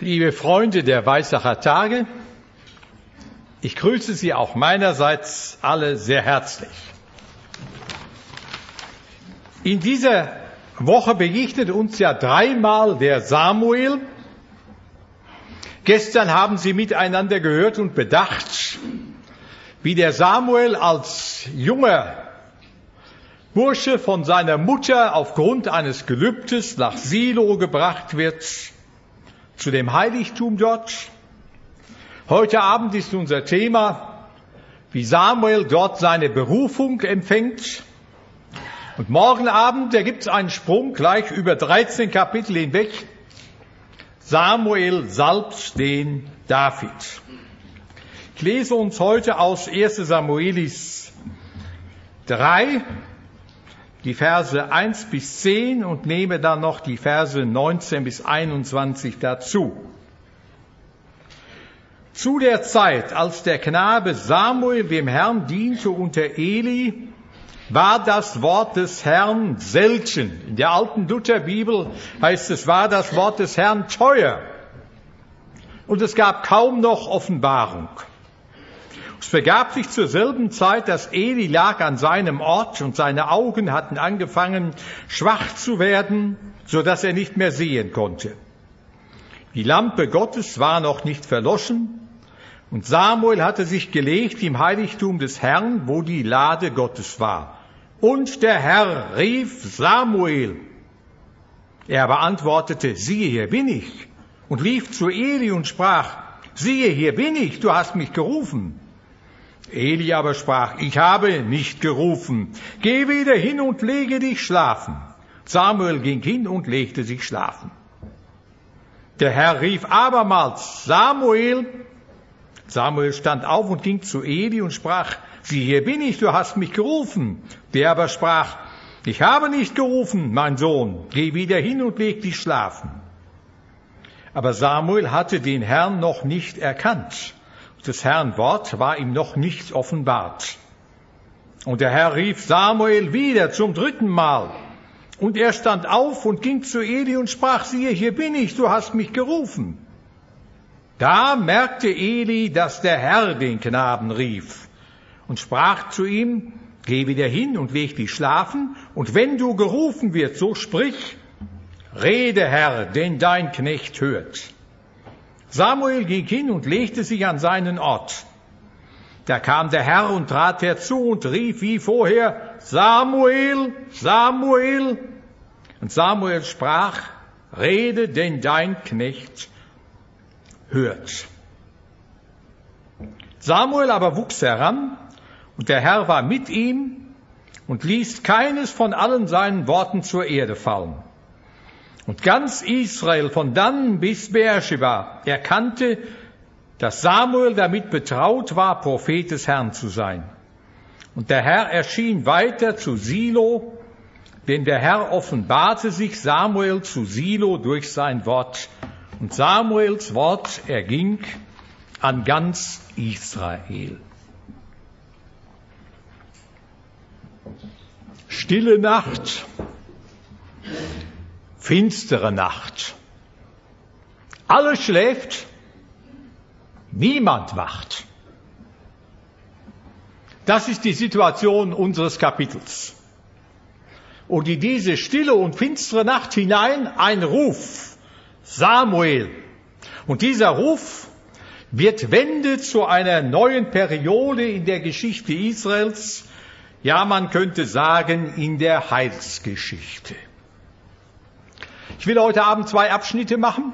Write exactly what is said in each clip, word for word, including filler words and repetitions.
Liebe Freunde der Weissacher Tage, ich grüße Sie auch meinerseits alle sehr herzlich. In dieser Woche begegnet uns ja dreimal der Samuel. Gestern haben Sie miteinander gehört und bedacht, wie der Samuel als junger Bursche von seiner Mutter aufgrund eines Gelübdes nach Silo gebracht wird, zu dem Heiligtum dort. Heute Abend ist unser Thema, wie Samuel dort seine Berufung empfängt. Und morgen Abend, da gibt es einen Sprung gleich über dreizehn Kapitel hinweg. Samuel salbt den David. Ich lese uns heute aus erster Samuelis drei, die Verse eins bis zehn und nehme dann noch die Verse neunzehn bis einundzwanzig dazu. Zu der Zeit, als der Knabe Samuel dem Herrn diente unter Eli, war das Wort des Herrn selten. In der alten Lutherbibel heißt es, war das Wort des Herrn teuer. Und es gab kaum noch Offenbarung. Es begab sich zur selben Zeit, dass Eli lag an seinem Ort und seine Augen hatten angefangen, schwach zu werden, so dass er nicht mehr sehen konnte. Die Lampe Gottes war noch nicht verloschen und Samuel hatte sich gelegt im Heiligtum des Herrn, wo die Lade Gottes war. Und der Herr rief Samuel. Er aber antwortete, siehe, hier bin ich, und lief zu Eli und sprach, siehe, hier bin ich, du hast mich gerufen. Eli aber sprach, ich habe nicht gerufen, geh wieder hin und lege dich schlafen. Samuel ging hin und legte sich schlafen. Der Herr rief abermals, Samuel. Samuel stand auf und ging zu Eli und sprach, sieh, hier bin ich, du hast mich gerufen. Der aber sprach, ich habe nicht gerufen, mein Sohn, geh wieder hin und leg dich schlafen. Aber Samuel hatte den Herrn noch nicht erkannt. Des Herrn Wort war ihm noch nicht offenbart. Und der Herr rief Samuel wieder zum dritten Mal. Und er stand auf und ging zu Eli und sprach, siehe, hier bin ich, du hast mich gerufen. Da merkte Eli, dass der Herr den Knaben rief und sprach zu ihm, geh wieder hin und leg dich schlafen, und wenn du gerufen wirst, so sprich, rede, Herr, denn dein Knecht hört. Samuel ging hin und legte sich an seinen Ort. Da kam der Herr und trat herzu und rief wie vorher, Samuel, Samuel. Und Samuel sprach, rede, denn dein Knecht hört. Samuel aber wuchs heran, und der Herr war mit ihm und ließ keines von allen seinen Worten zur Erde fallen. Und ganz Israel von Dan bis Beersheba erkannte, dass Samuel damit betraut war, Prophet des Herrn zu sein. Und der Herr erschien weiter zu Silo, denn der Herr offenbarte sich Samuel zu Silo durch sein Wort. Und Samuels Wort erging an ganz Israel. Stille Nacht. Finstere Nacht. Alles schläft, niemand wacht. Das ist die Situation unseres Kapitels. Und in diese stille und finstere Nacht hinein ein Ruf, Samuel. Und dieser Ruf wird Wende zu einer neuen Periode in der Geschichte Israels, ja, man könnte sagen, in der Heilsgeschichte. Ich will heute Abend zwei Abschnitte machen.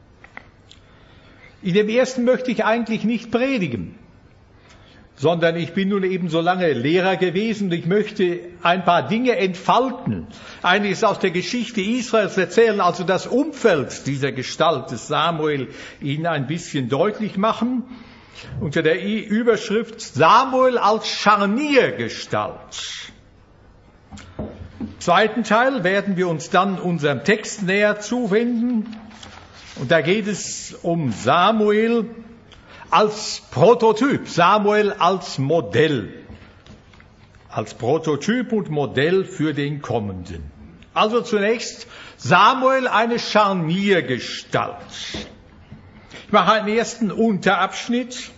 In dem ersten möchte ich eigentlich nicht predigen, sondern ich bin nun eben so lange Lehrer gewesen und ich möchte ein paar Dinge entfalten. Einiges aus der Geschichte Israels erzählen, also das Umfeld dieser Gestalt des Samuel Ihnen ein bisschen deutlich machen. Unter der Überschrift Samuel als Scharniergestalt. Im zweiten Teil werden wir uns dann unserem Text näher zuwenden. Und da geht es um Samuel als Prototyp, Samuel als Modell. Als Prototyp und Modell für den Kommenden. Also zunächst Samuel eine Scharniergestalt. Ich mache einen ersten Unterabschnitt.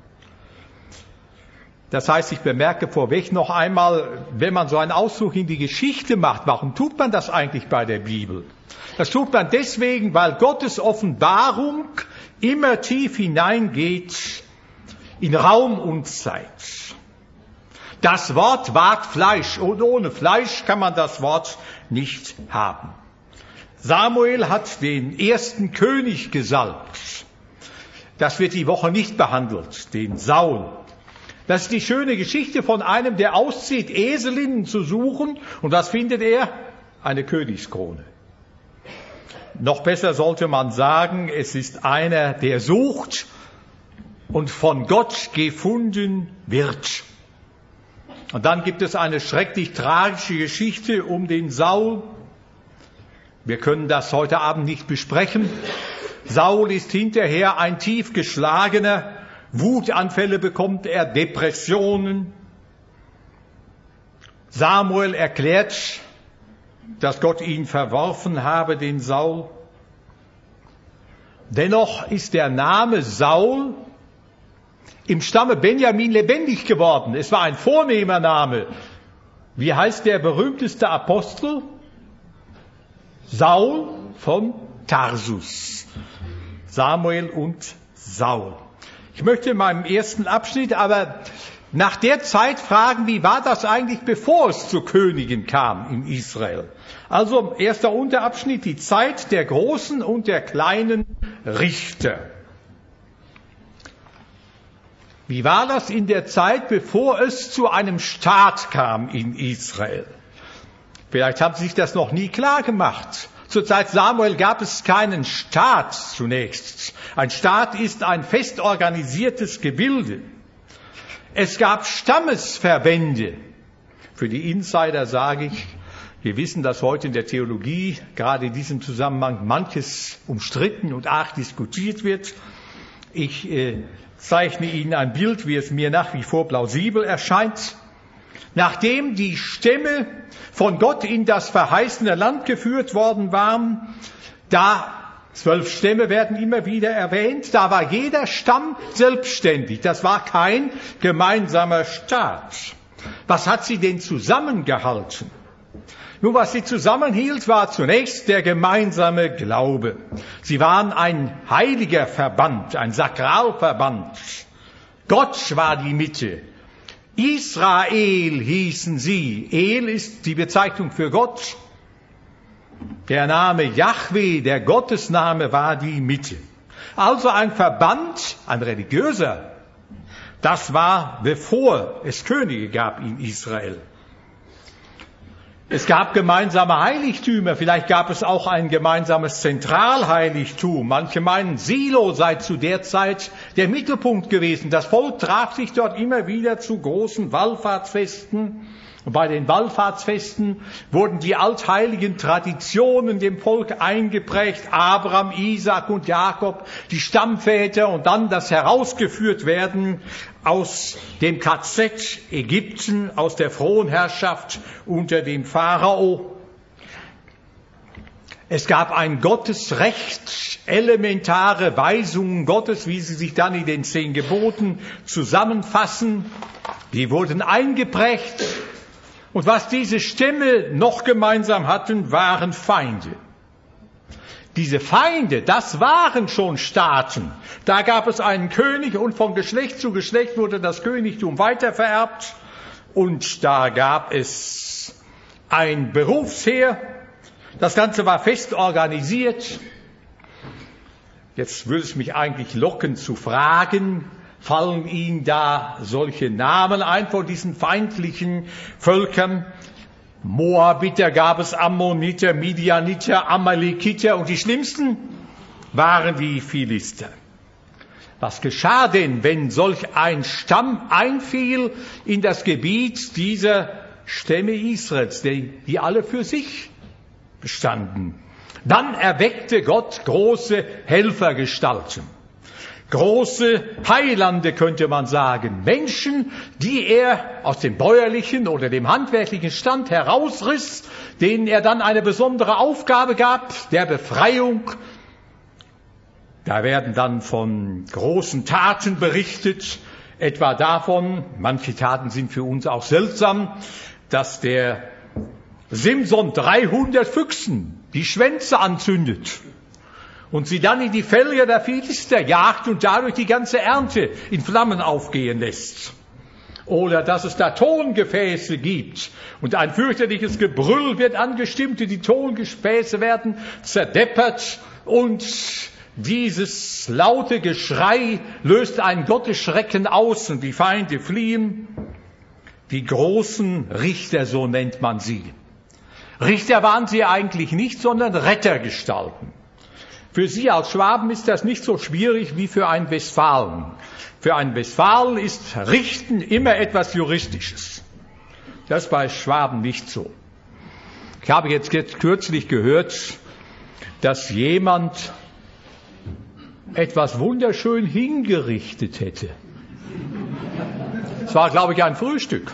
Das heißt, ich bemerke vorweg noch einmal, wenn man so einen Ausflug in die Geschichte macht, warum tut man das eigentlich bei der Bibel? Das tut man deswegen, weil Gottes Offenbarung immer tief hineingeht in Raum und Zeit. Das Wort ward Fleisch und ohne Fleisch kann man das Wort nicht haben. Samuel hat den ersten König gesalbt. Das wird die Woche nicht behandelt, den Saul. Das ist die schöne Geschichte von einem, der auszieht, Eselinnen zu suchen. Und was findet er? Eine Königskrone. Noch besser sollte man sagen, es ist einer, der sucht und von Gott gefunden wird. Und dann gibt es eine schrecklich tragische Geschichte um den Saul. Wir können das heute Abend nicht besprechen. Saul ist hinterher ein tief geschlagener, Wutanfälle bekommt er, Depressionen. Samuel erklärt, dass Gott ihn verworfen habe, den Saul. Dennoch ist der Name Saul im Stamme Benjamin lebendig geworden. Es war ein vornehmer Name. Wie heißt der berühmteste Apostel? Saul von Tarsus. Samuel und Saul. Ich möchte in meinem ersten Abschnitt aber nach der Zeit fragen, wie war das eigentlich, bevor es zu Königen kam in Israel? Also erster Unterabschnitt, die Zeit der großen und der kleinen Richter. Wie war das in der Zeit, bevor es zu einem Staat kam in Israel? Vielleicht haben Sie sich das noch nie klar gemacht. Zur Zeit Samuel gab es keinen Staat zunächst. Ein Staat ist ein fest organisiertes Gebilde. Es gab Stammesverbände. Für die Insider sage ich, wir wissen, dass heute in der Theologie gerade in diesem Zusammenhang manches umstritten und arg diskutiert wird. Ich äh, zeichne Ihnen ein Bild, wie es mir nach wie vor plausibel erscheint. Nachdem die Stämme von Gott in das verheißene Land geführt worden waren, da zwölf Stämme werden immer wieder erwähnt, da war jeder Stamm selbstständig. Das war kein gemeinsamer Staat. Was hat sie denn zusammengehalten? Nun, was sie zusammenhielt, war zunächst der gemeinsame Glaube. Sie waren ein heiliger Verband, ein Sakralverband. Gott war die Mitte. Israel hießen sie. El ist die Bezeichnung für Gott. Der Name Jahwe, der Gottesname, war die Mitte. Also ein Verband, ein religiöser. Das war, bevor es Könige gab in Israel. Es gab gemeinsame Heiligtümer, vielleicht gab es auch ein gemeinsames Zentralheiligtum. Manche meinen, Silo sei zu der Zeit der Mittelpunkt gewesen. Das Volk traf sich dort immer wieder zu großen Wallfahrtsfesten. Und bei den Wallfahrtsfesten wurden die altheiligen Traditionen dem Volk eingeprägt. Abraham, Isaak und Jakob, die Stammväter, und dann das Herausgeführtwerden aus dem K Z Ägypten, aus der Fronherrschaft unter dem Pharao. Es gab ein Gottesrecht, elementare Weisungen Gottes, wie sie sich dann in den zehn Geboten zusammenfassen. Die wurden eingeprägt. Und was diese Stämme noch gemeinsam hatten, waren Feinde. Diese Feinde, das waren schon Staaten. Da gab es einen König und von Geschlecht zu Geschlecht wurde das Königtum weitervererbt. Und da gab es ein Berufsheer. Das Ganze war fest organisiert. Jetzt würde es mich eigentlich locken zu fragen, fallen Ihnen da solche Namen ein von diesen feindlichen Völkern? Moabiter gab es, Ammoniter, Midianiter, Amalekiter, und die schlimmsten waren die Philister. Was geschah denn, wenn solch ein Stamm einfiel in das Gebiet dieser Stämme Israels, die, die alle für sich bestanden? Dann erweckte Gott große Helfergestalten. Große Heilande, könnte man sagen. Menschen, die er aus dem bäuerlichen oder dem handwerklichen Stand herausriss, denen er dann eine besondere Aufgabe gab, der Befreiung Da werden dann von großen Taten berichtet, etwa davon, manche Taten sind für uns auch seltsam, dass der Simson dreihundert Füchsen die Schwänze anzündet und sie dann in die Felder der Philister jagt und dadurch die ganze Ernte in Flammen aufgehen lässt. Oder dass es da Tongefäße gibt und ein fürchterliches Gebrüll wird angestimmt und die Tongefäße werden zerdeppert und dieses laute Geschrei löst einen Gottesschrecken aus und die Feinde fliehen. Die großen Richter, so nennt man sie. Richter waren sie eigentlich nicht, sondern Rettergestalten. Für Sie als Schwaben ist das nicht so schwierig wie für einen Westfalen. Für einen Westfalen ist Richten immer etwas Juristisches. Das ist bei Schwaben nicht so. Ich habe jetzt kürzlich gehört, dass jemand etwas wunderschön hingerichtet hätte. Das war, glaube ich, ein Frühstück.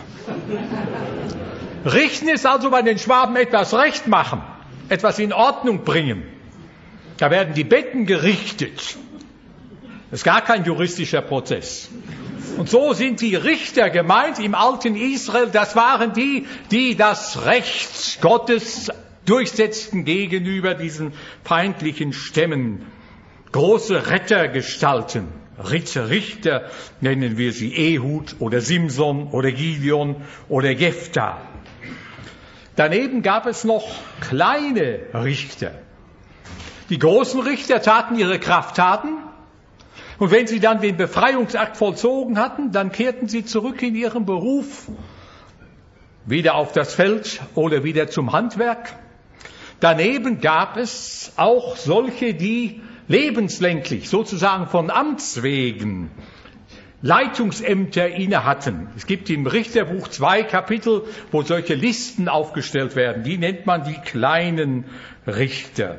Richten ist also bei den Schwaben etwas recht machen, etwas in Ordnung bringen. Da werden die Betten gerichtet. Das ist gar kein juristischer Prozess. Und so sind die Richter gemeint im alten Israel. Das waren die, die das Recht Gottes durchsetzten gegenüber diesen feindlichen Stämmen. Große Rettergestalten, Richter nennen wir sie, Ehud oder Simson oder Gideon oder Jephthah. Daneben gab es noch kleine Richter. Die großen Richter taten ihre Krafttaten und wenn sie dann den Befreiungsakt vollzogen hatten, dann kehrten sie zurück in ihren Beruf, wieder auf das Feld oder wieder zum Handwerk. Daneben gab es auch solche, die lebenslänglich, sozusagen von Amts wegen, Leitungsämter inne hatten. Es gibt im Richterbuch zwei Kapitel, wo solche Listen aufgestellt werden. Die nennt man die kleinen Richter.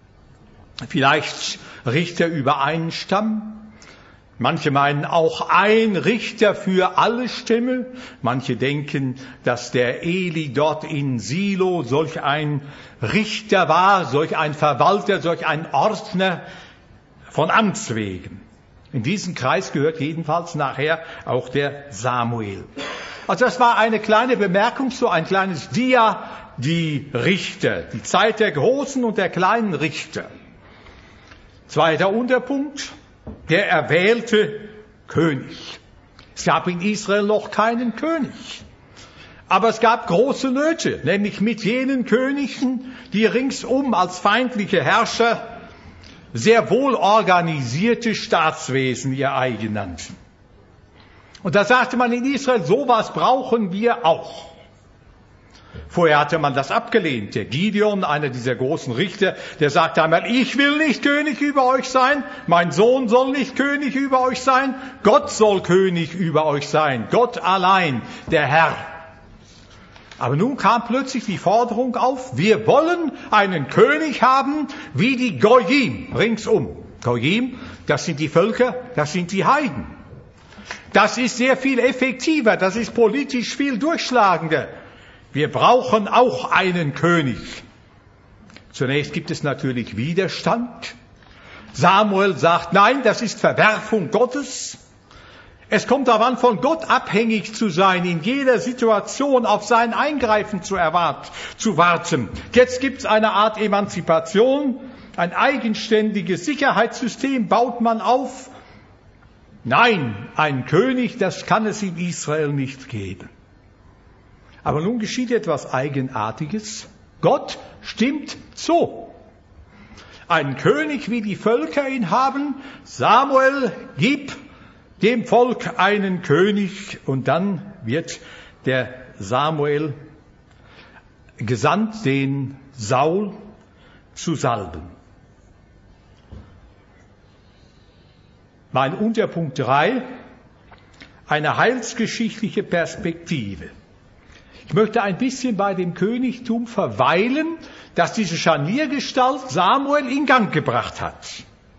Vielleicht Richter über einen Stamm. Manche meinen auch ein Richter für alle Stämme. Manche denken, dass der Eli dort in Silo solch ein Richter war, solch ein Verwalter, solch ein Ordner von Amts wegen. In diesen Kreis gehört jedenfalls nachher auch der Samuel. Also das war eine kleine Bemerkung, so ein kleines Dia, die Richter, die Zeit der großen und der kleinen Richter. Zweiter Unterpunkt, der erwählte König. Es gab in Israel noch keinen König. Aber es gab große Nöte, nämlich mit jenen Königen, die ringsum als feindliche Herrscher sehr wohl organisierte Staatswesen ihr eigen nannten. Und da sagte man in Israel, sowas brauchen wir auch. Vorher hatte man das abgelehnt. Der Gideon, einer dieser großen Richter, der sagte einmal, ich will nicht König über euch sein, mein Sohn soll nicht König über euch sein, Gott soll König über euch sein, Gott allein, der Herr. Aber nun kam plötzlich die Forderung auf, wir wollen einen König haben wie die Goyim ringsum. Goyim, das sind die Völker, das sind die Heiden. Das ist sehr viel effektiver, das ist politisch viel durchschlagender. Wir brauchen auch einen König. Zunächst gibt es natürlich Widerstand. Samuel sagt, nein, das ist Verwerfung Gottes. Es kommt darauf an, von Gott abhängig zu sein, in jeder Situation auf sein Eingreifen zu, erwart- zu warten. Jetzt gibt es eine Art Emanzipation, ein eigenständiges Sicherheitssystem baut man auf. Nein, ein König, das kann es in Israel nicht geben. Aber nun geschieht etwas Eigenartiges. Gott stimmt zu. Ein König, wie die Völker ihn haben, Samuel, gib dem Volk einen König. Und dann wird der Samuel gesandt, den Saul zu salben. Mein Unterpunkt drei, eine heilsgeschichtliche Perspektive. Ich möchte ein bisschen bei dem Königtum verweilen, das diese Scharniergestalt Samuel in Gang gebracht hat.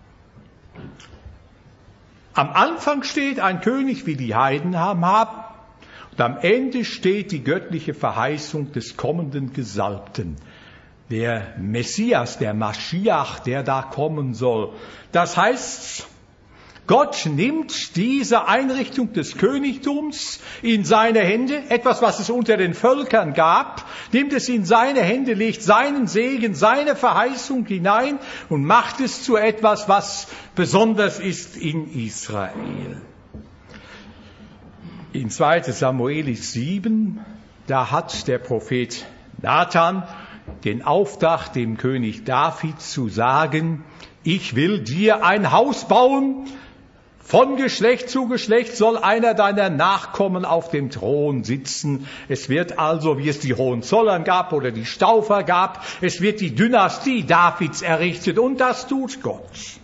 Am Anfang steht ein König, wie die Heiden haben, und am Ende steht die göttliche Verheißung des kommenden Gesalbten. der Messias, der Maschiach, der da kommen soll. Das heißt, Gott nimmt diese Einrichtung des Königtums in seine Hände, etwas, was es unter den Völkern gab, nimmt es in seine Hände, legt seinen Segen, seine Verheißung hinein und macht es zu etwas, was besonders ist in Israel. In zweiter Samuel sieben, da hat der Prophet Nathan den Auftrag, dem König David zu sagen, ich will dir ein Haus bauen, von Geschlecht zu Geschlecht soll einer deiner Nachkommen auf dem Thron sitzen. Es wird also, wie es die Hohenzollern gab oder die Staufer gab, es wird die Dynastie Davids errichtet und das tut Gott.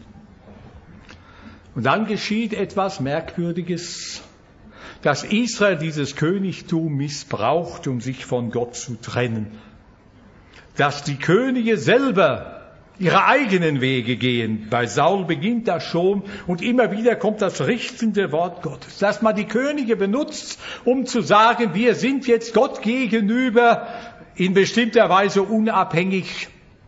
Und dann geschieht etwas Merkwürdiges, dass Israel dieses Königtum missbraucht, um sich von Gott zu trennen. Dass die Könige selber ihre eigenen Wege gehen. Bei Saul beginnt das schon und immer wieder kommt das richtende Wort Gottes. Dass man die Könige benutzt, um zu sagen, wir sind jetzt Gott gegenüber in bestimmter Weise unabhängig.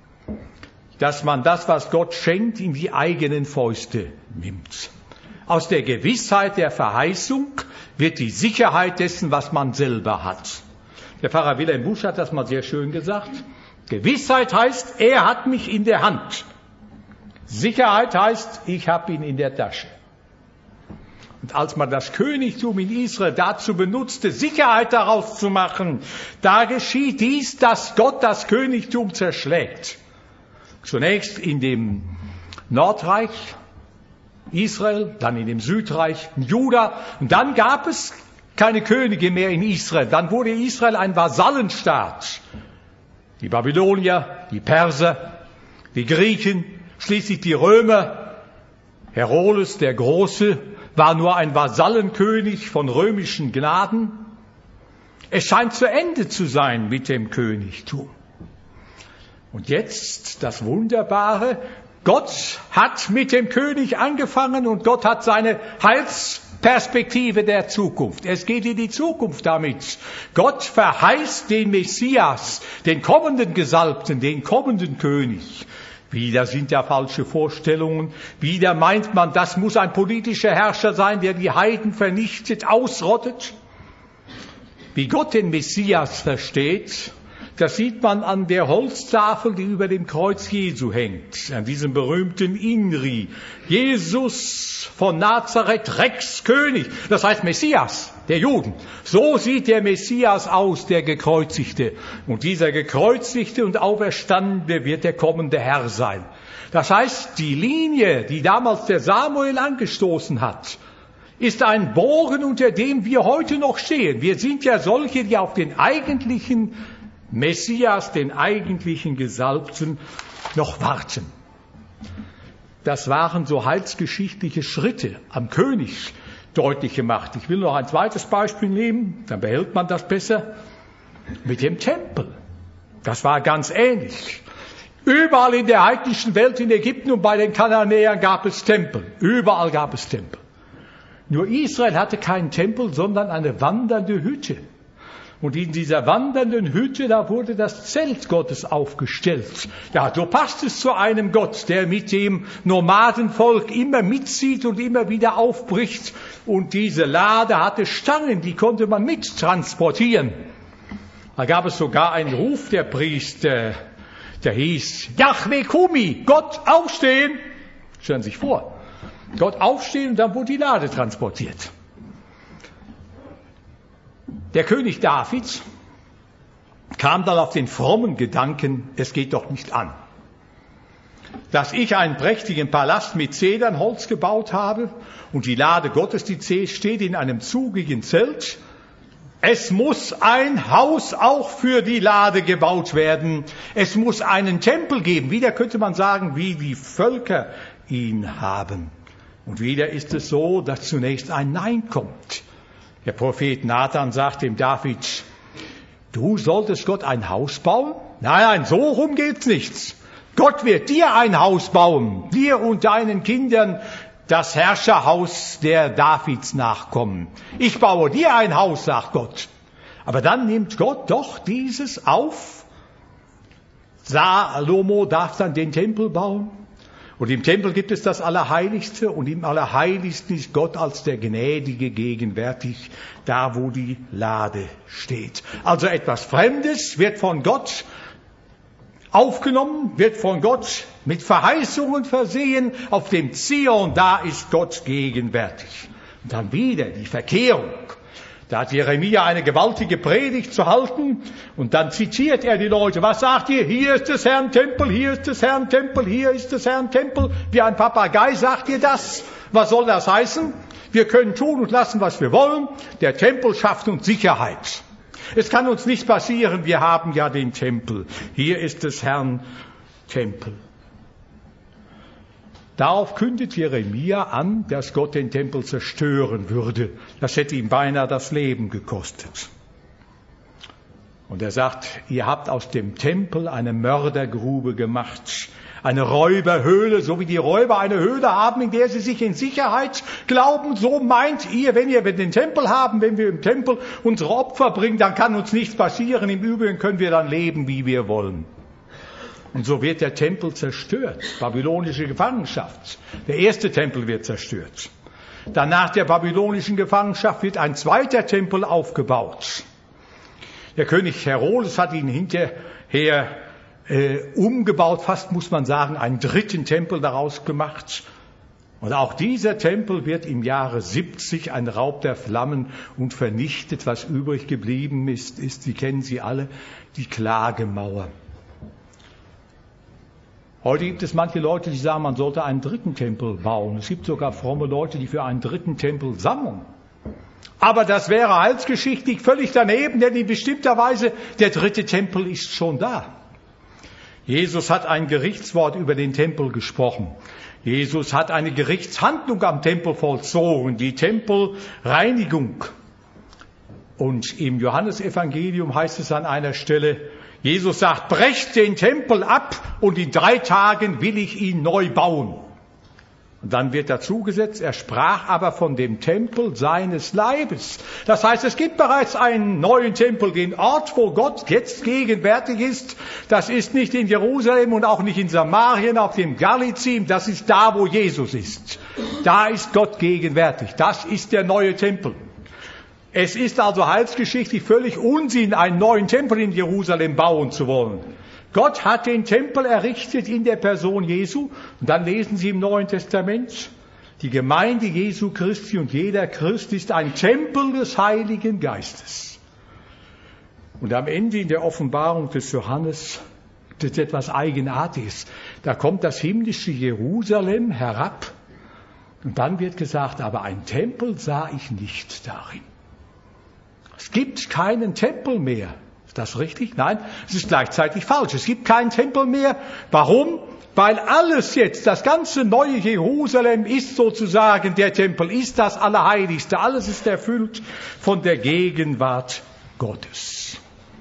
Dass man das, was Gott schenkt, in die eigenen Fäuste nimmt. Aus der Gewissheit der Verheißung wird die Sicherheit dessen, was man selber hat. Der Pfarrer Wilhelm Busch hat das mal sehr schön gesagt. Gewissheit heißt, er hat mich in der Hand. Sicherheit heißt, ich habe ihn in der Tasche. Und als man das Königtum in Israel dazu benutzte, Sicherheit daraus zu machen, da geschieht dies, dass Gott das Königtum zerschlägt. Zunächst in dem Nordreich Israel, dann in dem Südreich Juda. Und dann gab es keine Könige mehr in Israel. Dann wurde Israel ein Vasallenstaat. Die Babylonier, die Perser, die Griechen, schließlich die Römer. Herodes der Große war nur ein Vasallenkönig von römischen Gnaden. Es scheint zu Ende zu sein mit dem Königtum. Und jetzt das Wunderbare, Gott hat mit dem König angefangen und Gott hat seine Heilsperspektive der Zukunft. Es geht in die Zukunft damit. Gott verheißt den Messias, den kommenden Gesalbten, den kommenden König. Wieder sind ja falsche Vorstellungen. Wieder meint man, das muss ein politischer Herrscher sein, der die Heiden vernichtet, ausrottet. Wie Gott den Messias versteht, das sieht man an der Holztafel, die über dem Kreuz Jesu hängt, an diesem berühmten Inri. Jesus von Nazareth, Rex König, das heißt Messias der Juden. So sieht der Messias aus, der Gekreuzigte. Und dieser Gekreuzigte und Auferstandene wird der kommende Herr sein. Das heißt, die Linie, die damals der Samuel angestoßen hat, ist ein Bogen, unter dem wir heute noch stehen. Wir sind ja solche, die auf den eigentlichen Messias, den eigentlichen Gesalbten, noch warten. Das waren so heilsgeschichtliche Schritte am König deutlich gemacht. Ich will noch ein zweites Beispiel nehmen, dann behält man das besser. Mit dem Tempel. Das war ganz ähnlich. Überall in der heidnischen Welt, in Ägypten und bei den Kananäern gab es Tempel. Überall gab es Tempel. Nur Israel hatte keinen Tempel, sondern eine wandernde Hütte. Und in dieser wandernden Hütte, da wurde das Zelt Gottes aufgestellt. Ja, so passt es zu einem Gott, der mit dem Nomadenvolk immer mitzieht und immer wieder aufbricht. Und diese Lade hatte Stangen, die konnte man mittransportieren. Da gab es sogar einen Ruf der Priester, der hieß, Jahwe Kumi, Gott aufstehen. Stellen Sie sich vor, Gott aufstehen und dann wurde die Lade transportiert. Der König David kam dann auf den frommen Gedanken, es geht doch nicht an, dass ich einen prächtigen Palast mit Zedernholz gebaut habe und die Lade Gottes, die steht in einem zugigen Zelt. Es muss ein Haus auch für die Lade gebaut werden. Es muss einen Tempel geben. Wieder könnte man sagen, wie die Völker ihn haben. Und wieder ist es so, dass zunächst ein Nein kommt. Der Prophet Nathan sagt dem David, du solltest Gott ein Haus bauen? Nein, nein, so rum geht's nicht. Gott wird dir ein Haus bauen, dir und deinen Kindern das Herrscherhaus der Davids Nachkommen. Ich baue dir ein Haus, sagt Gott. Aber dann nimmt Gott doch dieses auf, Salomo darf dann den Tempel bauen. Und im Tempel gibt es das Allerheiligste und im Allerheiligsten ist Gott als der Gnädige gegenwärtig, da wo die Lade steht. Also etwas Fremdes wird von Gott aufgenommen, wird von Gott mit Verheißungen versehen. Auf dem Zion, da ist Gott gegenwärtig. Und dann wieder die Verkehrung. Da hat Jeremia eine gewaltige Predigt zu halten und dann zitiert er die Leute. Was sagt ihr? Hier ist des Herrn Tempel, hier ist des Herrn Tempel, hier ist des Herrn Tempel. Wie ein Papagei sagt ihr das. Was soll das heißen? Wir können tun und lassen, was wir wollen. Der Tempel schafft uns Sicherheit. Es kann uns nichts passieren, wir haben ja den Tempel. Hier ist des Herrn Tempel. Darauf kündet Jeremia an, dass Gott den Tempel zerstören würde. Das hätte ihm beinahe das Leben gekostet. Und er sagt, ihr habt aus dem Tempel eine Mördergrube gemacht, eine Räuberhöhle, so wie die Räuber eine Höhle haben, in der sie sich in Sicherheit glauben. So meint ihr, wenn wir den Tempel haben, wenn wir im Tempel unsere Opfer bringen, dann kann uns nichts passieren. Im Übrigen können wir dann leben, wie wir wollen. Und so wird der Tempel zerstört. Babylonische Gefangenschaft. Der erste Tempel wird zerstört. Dann nach der babylonischen Gefangenschaft wird ein zweiter Tempel aufgebaut. Der König Herodes hat ihn hinterher äh, umgebaut, fast muss man sagen, einen dritten Tempel daraus gemacht. Und auch dieser Tempel wird im Jahre siebzig ein Raub der Flammen und vernichtet. Was übrig geblieben ist, ist, Sie kennen sie alle, die Klagemauer. Heute gibt es manche Leute, die sagen, man sollte einen dritten Tempel bauen. Es gibt sogar fromme Leute, die für einen dritten Tempel sammeln. Aber das wäre heilsgeschichtlich völlig daneben, denn in bestimmter Weise, der dritte Tempel ist schon da. Jesus hat ein Gerichtswort über den Tempel gesprochen. Jesus hat eine Gerichtshandlung am Tempel vollzogen, die Tempelreinigung. Und im Johannesevangelium heißt es an einer Stelle, Jesus sagt, brecht den Tempel ab und in drei Tagen will ich ihn neu bauen. Und dann wird dazu gesetzt, er sprach aber von dem Tempel seines Leibes. Das heißt, es gibt bereits einen neuen Tempel, den Ort, wo Gott jetzt gegenwärtig ist. Das ist nicht in Jerusalem und auch nicht in Samarien, auf dem Galizim. Das ist da, wo Jesus ist. Da ist Gott gegenwärtig. Das ist der neue Tempel. Es ist also heilsgeschichtlich völlig Unsinn, einen neuen Tempel in Jerusalem bauen zu wollen. Gott hat den Tempel errichtet in der Person Jesu. Und dann lesen Sie im Neuen Testament, die Gemeinde Jesu Christi und jeder Christ ist ein Tempel des Heiligen Geistes. Und am Ende in der Offenbarung des Johannes, das ist etwas Eigenartiges. Da kommt das himmlische Jerusalem herab. Und dann wird gesagt, aber ein Tempel sah ich nicht darin. Es gibt keinen Tempel mehr. Ist das richtig? Nein, es ist gleichzeitig falsch. Es gibt keinen Tempel mehr. Warum? Weil alles jetzt, das ganze neue Jerusalem ist sozusagen der Tempel, ist das Allerheiligste. Alles ist erfüllt von der Gegenwart Gottes.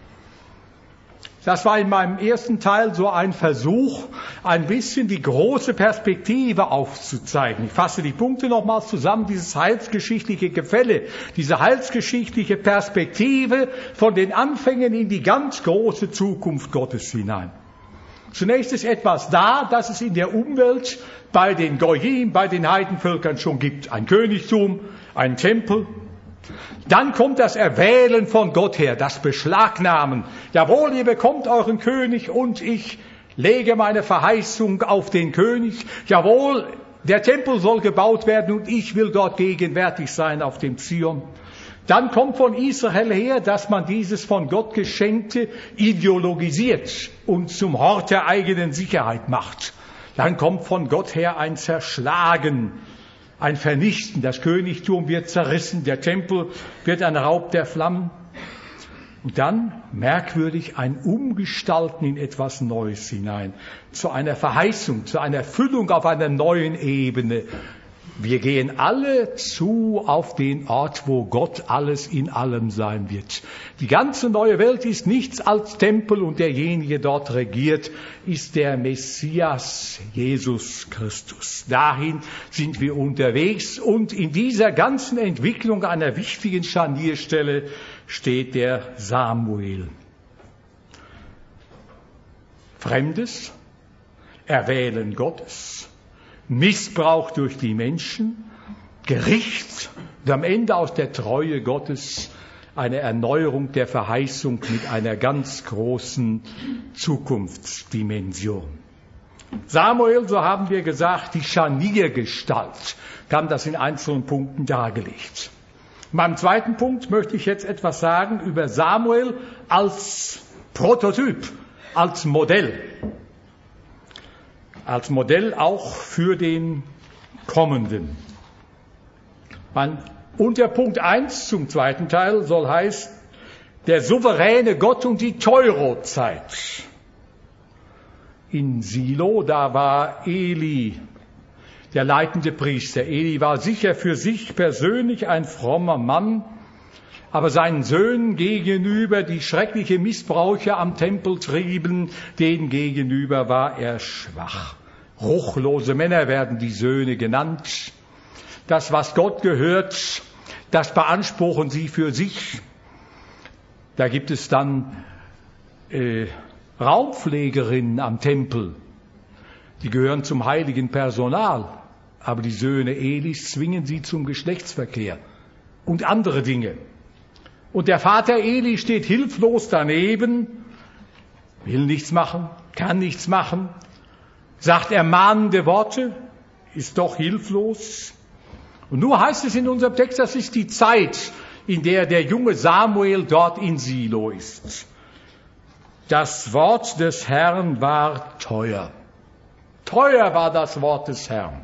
Das war in meinem ersten Teil so ein Versuch, ein bisschen die große Perspektive aufzuzeigen. Ich fasse die Punkte nochmals zusammen, dieses heilsgeschichtliche Gefälle, diese heilsgeschichtliche Perspektive von den Anfängen in die ganz große Zukunft Gottes hinein. Zunächst ist etwas da, das es in der Umwelt bei den Goyim, bei den Heidenvölkern schon gibt. Ein Königtum, ein Tempel. Dann kommt das Erwählen von Gott her, das Beschlagnahmen. Jawohl, ihr bekommt euren König und ich lege meine Verheißung auf den König. Jawohl, der Tempel soll gebaut werden und ich will dort gegenwärtig sein auf dem Zion. Dann kommt von Israel her, dass man dieses von Gott Geschenkte ideologisiert und zum Hort der eigenen Sicherheit macht. Dann kommt von Gott her ein Zerschlagen, ein Vernichten. Das Königtum wird zerrissen, der Tempel wird ein Raub der Flammen. Und dann, merkwürdig, ein Umgestalten in etwas Neues hinein, zu einer Verheißung, zu einer Erfüllung auf einer neuen Ebene. Wir gehen alle zu auf den Ort, wo Gott alles in allem sein wird. Die ganze neue Welt ist nichts als Tempel und derjenige dort regiert, ist der Messias, Jesus Christus. Dahin sind wir unterwegs und in dieser ganzen Entwicklung einer wichtigen Scharnierstelle steht der Samuel. Fremdes, Erwählen Gottes, Missbrauch durch die Menschen, Gericht und am Ende aus der Treue Gottes eine Erneuerung der Verheißung mit einer ganz großen Zukunftsdimension. Samuel, so haben wir gesagt, die Scharniergestalt, kam das in einzelnen Punkten dargelegt. In meinem zweiten Punkt möchte ich jetzt etwas sagen über Samuel als Prototyp, als Modell. Als Modell auch für den Kommenden. Und der Punkt eins zum zweiten Teil soll heißen, der souveräne Gott und die Teurozeit. In Silo, da war Eli, der leitende Priester. Eli war sicher für sich persönlich ein frommer Mann, aber seinen Söhnen gegenüber, die schreckliche Missbräuche am Tempel trieben, denen gegenüber war er schwach. Ruchlose Männer werden die Söhne genannt. Das, was Gott gehört, das beanspruchen sie für sich. Da gibt es dann äh, Raumpflegerinnen am Tempel, die gehören zum heiligen Personal, aber die Söhne Elis zwingen sie zum Geschlechtsverkehr und andere Dinge. Und der Vater Eli steht hilflos daneben, will nichts machen, kann nichts machen, sagt ermahnende Worte, ist doch hilflos. Und nur heißt es in unserem Text, das ist die Zeit, in der der junge Samuel dort in Silo ist. Das Wort des Herrn war teuer. Teuer war das Wort des Herrn.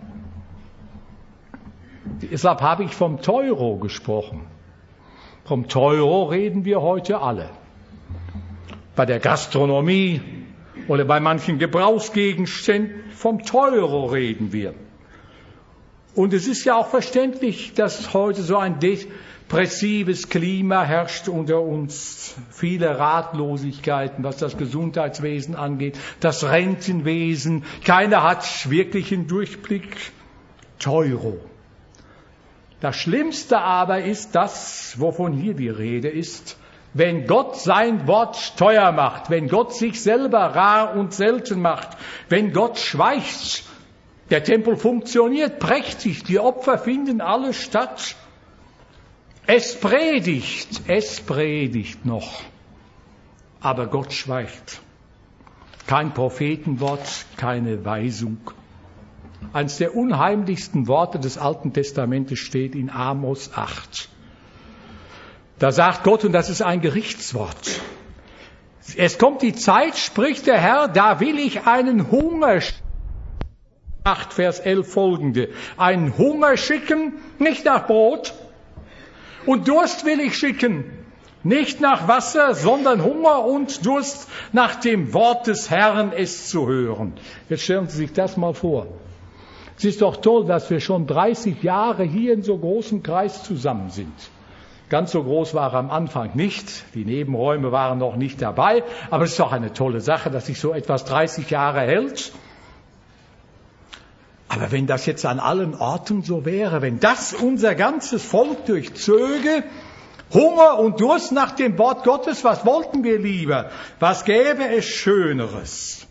Deshalb habe ich vom Teuro gesprochen. Vom Teuro reden wir heute alle. Bei der Gastronomie oder bei manchen Gebrauchsgegenständen, vom Teuro reden wir. Und es ist ja auch verständlich, dass heute so ein depressives Klima herrscht unter uns. Viele Ratlosigkeiten, was das Gesundheitswesen angeht, das Rentenwesen. Keiner hat wirklich einen Durchblick. Teuro. Das Schlimmste aber ist das, wovon hier die Rede ist, wenn Gott sein Wort teuer macht, wenn Gott sich selber rar und selten macht, wenn Gott schweigt. Der Tempel funktioniert prächtig, die Opfer finden alle statt. Es predigt, es predigt noch, aber Gott schweigt. Kein Prophetenwort, keine Weisung. Eines der unheimlichsten Worte des Alten Testamentes steht in Amos acht. Da sagt Gott, und das ist ein Gerichtswort, es kommt die Zeit, spricht der Herr, da will ich einen Hunger acht, Vers elf folgende, einen Hunger schicken, nicht nach Brot, und Durst will ich schicken, nicht nach Wasser, sondern Hunger und Durst nach dem Wort des Herrn, es zu hören. Jetzt stellen Sie sich das mal vor. Es ist doch toll, dass wir schon dreißig Jahre hier in so großem Kreis zusammen sind. Ganz so groß war er am Anfang nicht, die Nebenräume waren noch nicht dabei, aber es ist doch eine tolle Sache, dass sich so etwas dreißig Jahre hält. Aber wenn das jetzt an allen Orten so wäre, wenn das unser ganzes Volk durchzöge, Hunger und Durst nach dem Wort Gottes, was wollten wir lieber? Was gäbe es Schöneres?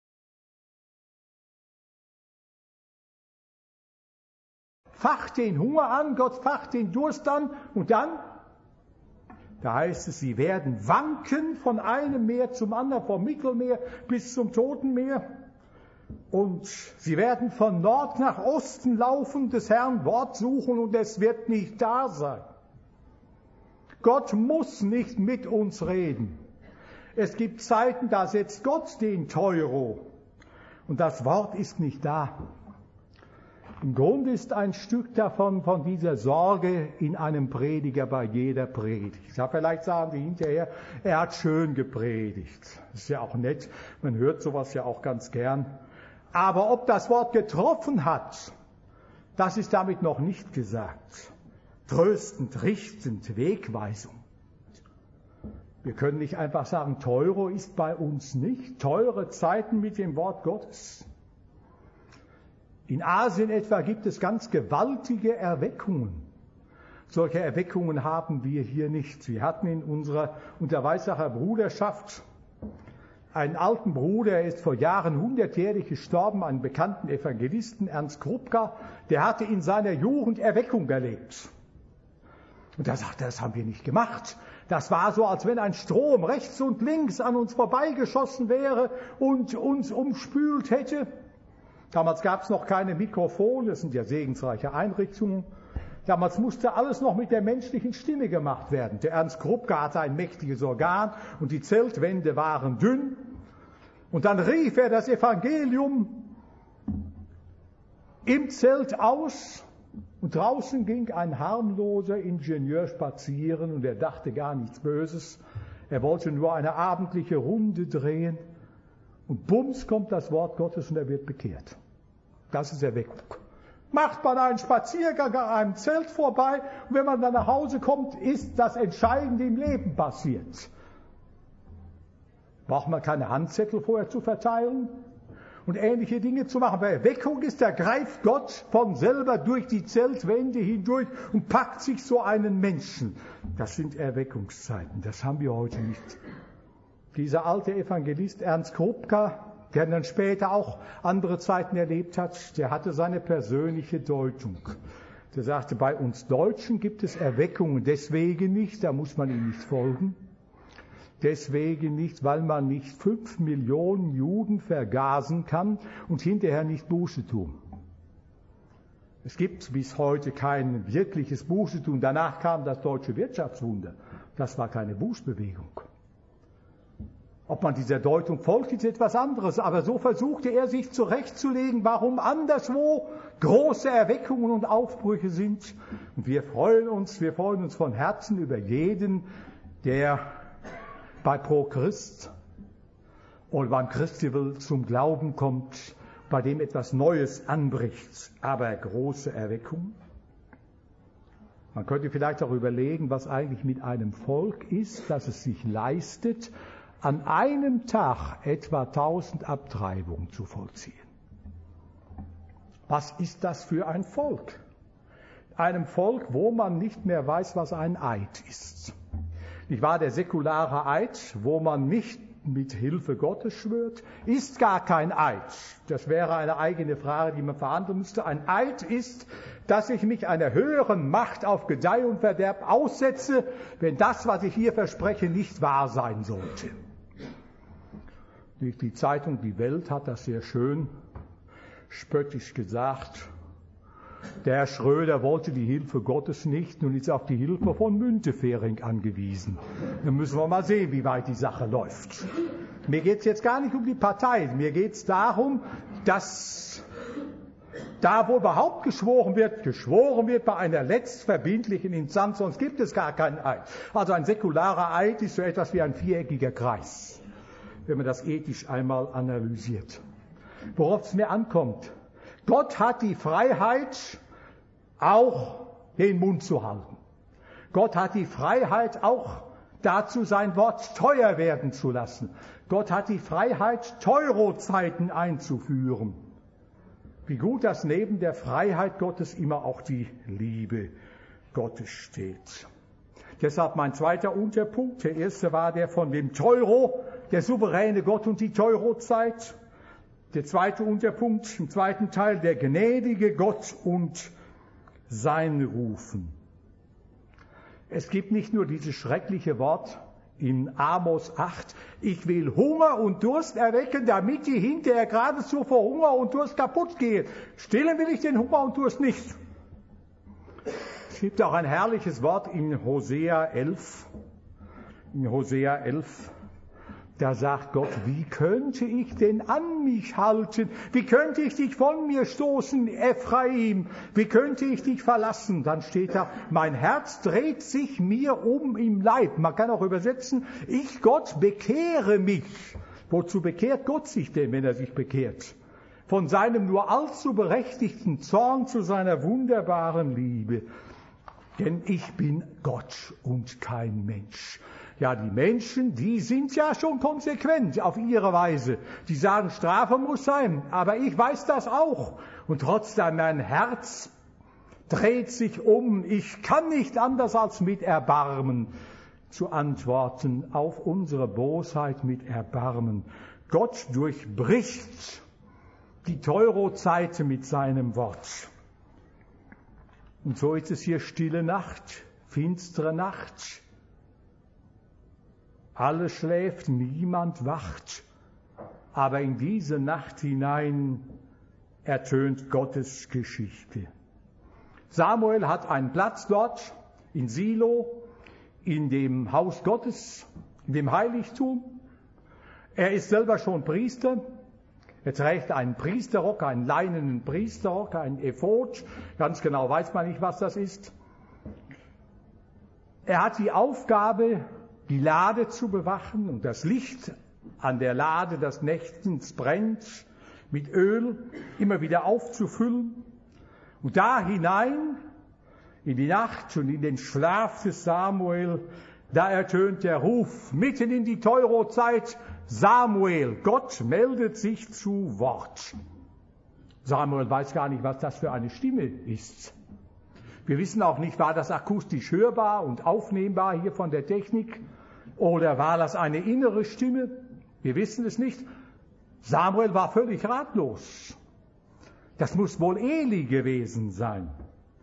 Facht den Hunger an, Gott facht den Durst an und dann, da heißt es, sie werden wanken von einem Meer zum anderen, vom Mittelmeer bis zum Toten Meer. Und sie werden von Nord nach Osten laufen, des Herrn Wort suchen und es wird nicht da sein. Gott muss nicht mit uns reden. Es gibt Zeiten, da setzt Gott den Teuro und das Wort ist nicht da. Im Grunde ist ein Stück davon, von dieser Sorge in einem Prediger bei jeder Predigt. Ja, vielleicht sagen die hinterher, er hat schön gepredigt. Das ist ja auch nett, man hört sowas ja auch ganz gern. Aber ob das Wort getroffen hat, das ist damit noch nicht gesagt. Tröstend, richtend, Wegweisung. Wir können nicht einfach sagen, Teuro ist bei uns nicht. Teure Zeiten mit dem Wort Gottes. In Asien etwa gibt es ganz gewaltige Erweckungen. Solche Erweckungen haben wir hier nicht. Wir hatten in unserer Unterweissacher Bruderschaft einen alten Bruder, er ist vor Jahren hundertjährig gestorben, einen bekannten Evangelisten, Ernst Krupka, der hatte in seiner Jugend Erweckung erlebt. Und er sagte, das haben wir nicht gemacht. Das war so, als wenn ein Strom rechts und links an uns vorbeigeschossen wäre und uns umspült hätte. Damals gab es noch keine Mikrofone, das sind ja segensreiche Einrichtungen. Damals musste alles noch mit der menschlichen Stimme gemacht werden. Der Ernst Krupka hatte ein mächtiges Organ und die Zeltwände waren dünn. Und dann rief er das Evangelium im Zelt aus und draußen ging ein harmloser Ingenieur spazieren und er dachte gar nichts Böses. Er wollte nur eine abendliche Runde drehen und bums kommt das Wort Gottes und er wird bekehrt. Das ist Erweckung. Macht man einen Spaziergang an einem Zelt vorbei und wenn man dann nach Hause kommt, ist das Entscheidende im Leben passiert. Braucht man keine Handzettel vorher zu verteilen und ähnliche Dinge zu machen. Bei Erweckung ist, da greift Gott von selber durch die Zeltwände hindurch und packt sich so einen Menschen. Das sind Erweckungszeiten, das haben wir heute nicht. Dieser alte Evangelist Ernst Krupka, der dann später auch andere Zeiten erlebt hat, der hatte seine persönliche Deutung. Der sagte, bei uns Deutschen gibt es Erweckungen deswegen nicht, da muss man ihm nicht folgen. Deswegen nicht, weil man nicht fünf Millionen Juden vergasen kann und hinterher nicht Buße tun. Es gibt bis heute kein wirkliches Buße tun. Danach kam das deutsche Wirtschaftswunder. Das war keine Bußbewegung. Ob man dieser Deutung folgt, ist etwas anderes. Aber so versuchte er sich zurechtzulegen, warum anderswo große Erweckungen und Aufbrüche sind. Und wir freuen uns, wir freuen uns von Herzen über jeden, der bei Pro Christ oder beim Christival zum Glauben kommt, bei dem etwas Neues anbricht, aber große Erweckung. Man könnte vielleicht auch überlegen, was eigentlich mit einem Volk ist, dass es sich leistet, an einem Tag etwa tausend Abtreibungen zu vollziehen. Was ist das für ein Volk? Einem Volk, wo man nicht mehr weiß, was ein Eid ist. Nicht wahr? Der säkulare Eid, wo man nicht mit Hilfe Gottes schwört, ist gar kein Eid. Das wäre eine eigene Frage, die man verhandeln müsste. Ein Eid ist, dass ich mich einer höheren Macht auf Gedeih und Verderb aussetze, wenn das, was ich hier verspreche, nicht wahr sein sollte. Die Zeitung Die Welt hat das sehr schön spöttisch gesagt. Der Herr Schröder wollte die Hilfe Gottes nicht, nun ist er auf die Hilfe von Müntefering angewiesen. Dann müssen wir mal sehen, wie weit die Sache läuft. Mir geht es jetzt gar nicht um die Partei, mir geht es darum, dass da, wo überhaupt geschworen wird, geschworen wird bei einer letztverbindlichen Instanz, sonst gibt es gar keinen Eid. Also ein säkularer Eid ist so etwas wie ein viereckiger Kreis, wenn man das ethisch einmal analysiert. Worauf es mir ankommt: Gott hat die Freiheit, auch den Mund zu halten. Gott hat die Freiheit, auch dazu sein Wort teuer werden zu lassen. Gott hat die Freiheit, Teurozeiten einzuführen. Wie gut, dass neben der Freiheit Gottes immer auch die Liebe Gottes steht. Deshalb mein zweiter Unterpunkt. Der erste war der von dem Teuro, der souveräne Gott und die Teurozeit. Der zweite Unterpunkt, im zweiten Teil, der gnädige Gott und sein Rufen. Es gibt nicht nur dieses schreckliche Wort in Amos acht, ich will Hunger und Durst erwecken, damit die hinterher geradezu vor Hunger und Durst kaputt gehen. Stillen will ich den Hunger und Durst nicht. Es gibt auch ein herrliches Wort in Hosea elf. In Hosea elf. Da sagt Gott, wie könnte ich denn an mich halten? Wie könnte ich dich von mir stoßen, Ephraim? Wie könnte ich dich verlassen? Dann steht da, mein Herz dreht sich mir um im Leib. Man kann auch übersetzen, ich Gott bekehre mich. Wozu bekehrt Gott sich denn, wenn er sich bekehrt? Von seinem nur allzu berechtigten Zorn zu seiner wunderbaren Liebe. Denn ich bin Gott und kein Mensch. Ja, die Menschen, die sind ja schon konsequent auf ihre Weise. Die sagen, Strafe muss sein, aber ich weiß das auch. Und trotzdem, mein Herz dreht sich um. Ich kann nicht anders als mit Erbarmen zu antworten auf unsere Bosheit mit Erbarmen. Gott durchbricht die Teurozeit mit seinem Wort. Und so ist es hier stille Nacht, finstere Nacht. Alles schläft, niemand wacht. Aber in diese Nacht hinein ertönt Gottes Geschichte. Samuel hat einen Platz dort in Silo, in dem Haus Gottes, in dem Heiligtum. Er ist selber schon Priester. Er trägt einen Priesterrock, einen leinenen Priesterrock, einen Ephod. Ganz genau weiß man nicht, was das ist. Er hat die Aufgabe, die Lade zu bewachen und das Licht an der Lade, das nächtens brennt, mit Öl immer wieder aufzufüllen. Und da hinein, in die Nacht und in den Schlaf des Samuel, da ertönt der Ruf, mitten in die Teurozeit, Samuel, Gott meldet sich zu Wort. Samuel weiß gar nicht, was das für eine Stimme ist. Wir wissen auch nicht, war das akustisch hörbar und aufnehmbar hier von der Technik, oder war das eine innere Stimme? Wir wissen es nicht. Samuel war völlig ratlos. Das muss wohl Eli gewesen sein.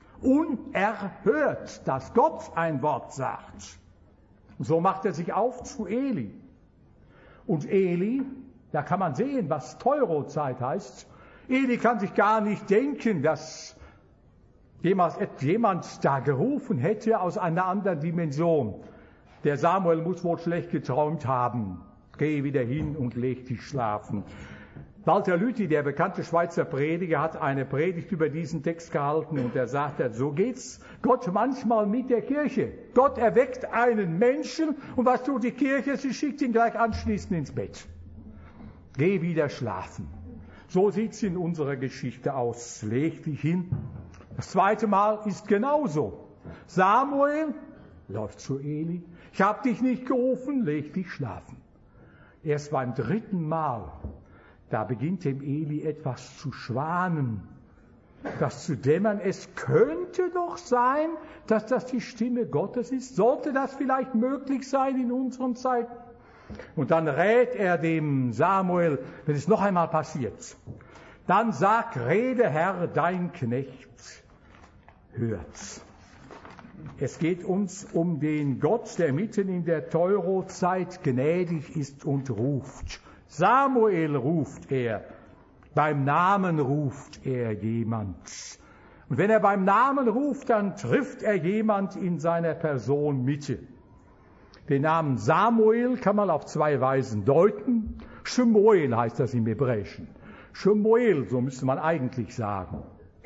Unerhört, dass Gott ein Wort sagt. Und so macht er sich auf zu Eli. Und Eli, da kann man sehen, was Teurozeit heißt. Eli kann sich gar nicht denken, dass jemand, jemand da gerufen hätte aus einer anderen Dimension. Der Samuel muss wohl schlecht geträumt haben. Geh wieder hin und leg dich schlafen. Walter Lüthi, der bekannte Schweizer Prediger, hat eine Predigt über diesen Text gehalten und er sagte, so geht's Gott manchmal mit der Kirche. Gott erweckt einen Menschen und was tut die Kirche? Sie schickt ihn gleich anschließend ins Bett. Geh wieder schlafen. So sieht's in unserer Geschichte aus. Leg dich hin. Das zweite Mal ist genauso. Samuel läuft zu Eli. Ich hab dich nicht gerufen, leg dich schlafen. Erst beim dritten Mal, da beginnt dem Eli etwas zu schwanen, das zu dämmern. Es könnte doch sein, dass das die Stimme Gottes ist. Sollte das vielleicht möglich sein in unseren Zeiten? Und dann rät er dem Samuel, wenn es noch einmal passiert, dann sag, rede Herr, dein Knecht hört. Es geht uns um den Gott, der mitten in der Teurozeit gnädig ist und ruft. Samuel ruft er, beim Namen ruft er jemand. Und wenn er beim Namen ruft, dann trifft er jemand in seiner Person Mitte. Den Namen Samuel kann man auf zwei Weisen deuten. Shemuel heißt das im Hebräischen. Shemuel, so müsste man eigentlich sagen.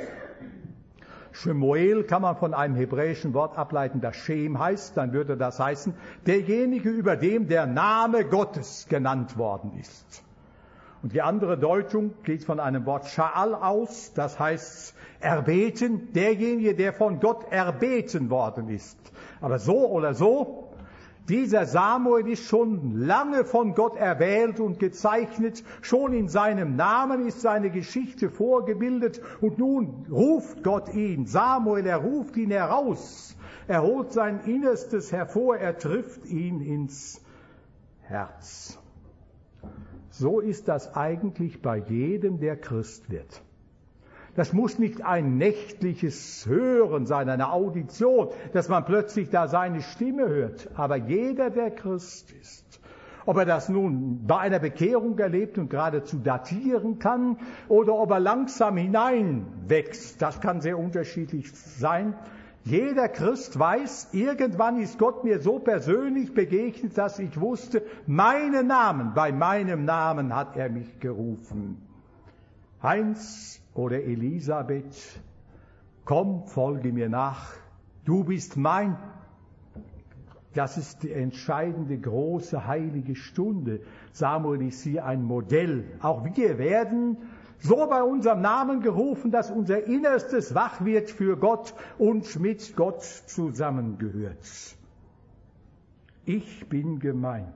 Shemuel kann man von einem hebräischen Wort ableiten, das Shem heißt, dann würde das heißen, derjenige, über dem der Name Gottes genannt worden ist. Und die andere Deutung geht von einem Wort Sha'al aus, das heißt erbeten, derjenige, der von Gott erbeten worden ist. Aber so oder so, dieser Samuel ist schon lange von Gott erwählt und gezeichnet, schon in seinem Namen ist seine Geschichte vorgebildet und nun ruft Gott ihn, Samuel, er ruft ihn heraus, er holt sein Innerstes hervor, er trifft ihn ins Herz. So ist das eigentlich bei jedem, der Christ wird. Das muss nicht ein nächtliches Hören sein, eine Audition, dass man plötzlich da seine Stimme hört. Aber jeder, der Christ ist, ob er das nun bei einer Bekehrung erlebt und geradezu datieren kann, oder ob er langsam hineinwächst, das kann sehr unterschiedlich sein. Jeder Christ weiß, irgendwann ist Gott mir so persönlich begegnet, dass ich wusste, meinen Namen, bei meinem Namen hat er mich gerufen. Heinz oder Elisabeth, komm, folge mir nach, du bist mein. Das ist die entscheidende, große, heilige Stunde. Samuel ist hier ein Modell. Auch wir werden so bei unserem Namen gerufen, dass unser Innerstes wach wird für Gott und mit Gott zusammengehört. Ich bin gemeint.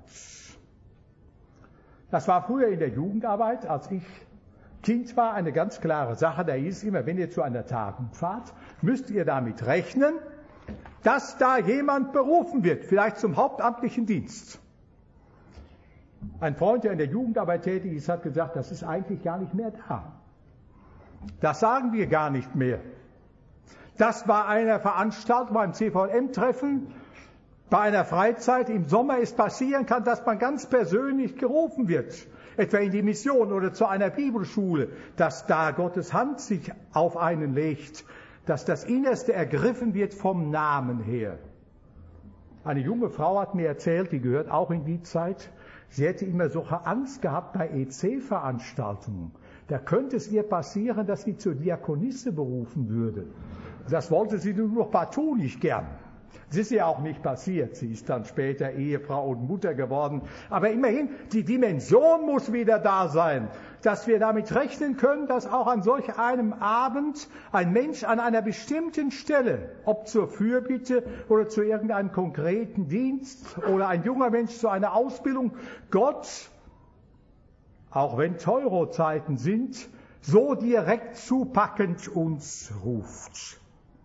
Das war früher in der Jugendarbeit, als ich Kind war, eine ganz klare Sache. Da hieß immer, wenn ihr zu einer Tagung fahrt, müsst ihr damit rechnen, dass da jemand berufen wird, vielleicht zum hauptamtlichen Dienst. Ein Freund, der in der Jugendarbeit tätig ist, hat gesagt, das ist eigentlich gar nicht mehr da. Das sagen wir gar nicht mehr. Das bei einer Veranstaltung, beim C V M-Treffen, bei einer Freizeit im Sommer es passieren kann, dass man ganz persönlich gerufen wird, etwa in die Mission oder zu einer Bibelschule, dass da Gottes Hand sich auf einen legt, dass das Innerste ergriffen wird vom Namen her. Eine junge Frau hat mir erzählt, die gehört auch in die Zeit, sie hätte immer so Angst gehabt bei E C-Veranstaltungen. Da könnte es ihr passieren, dass sie zur Diakonisse berufen würde. Das wollte sie nur noch partout nicht gern. Das ist ja auch nicht passiert. Sie ist dann später Ehefrau und Mutter geworden. Aber immerhin, die Dimension muss wieder da sein, dass wir damit rechnen können, dass auch an solch einem Abend ein Mensch an einer bestimmten Stelle, ob zur Fürbitte oder zu irgendeinem konkreten Dienst oder ein junger Mensch zu einer Ausbildung, Gott, auch wenn Teuro-Zeiten sind, so direkt zupackend uns ruft.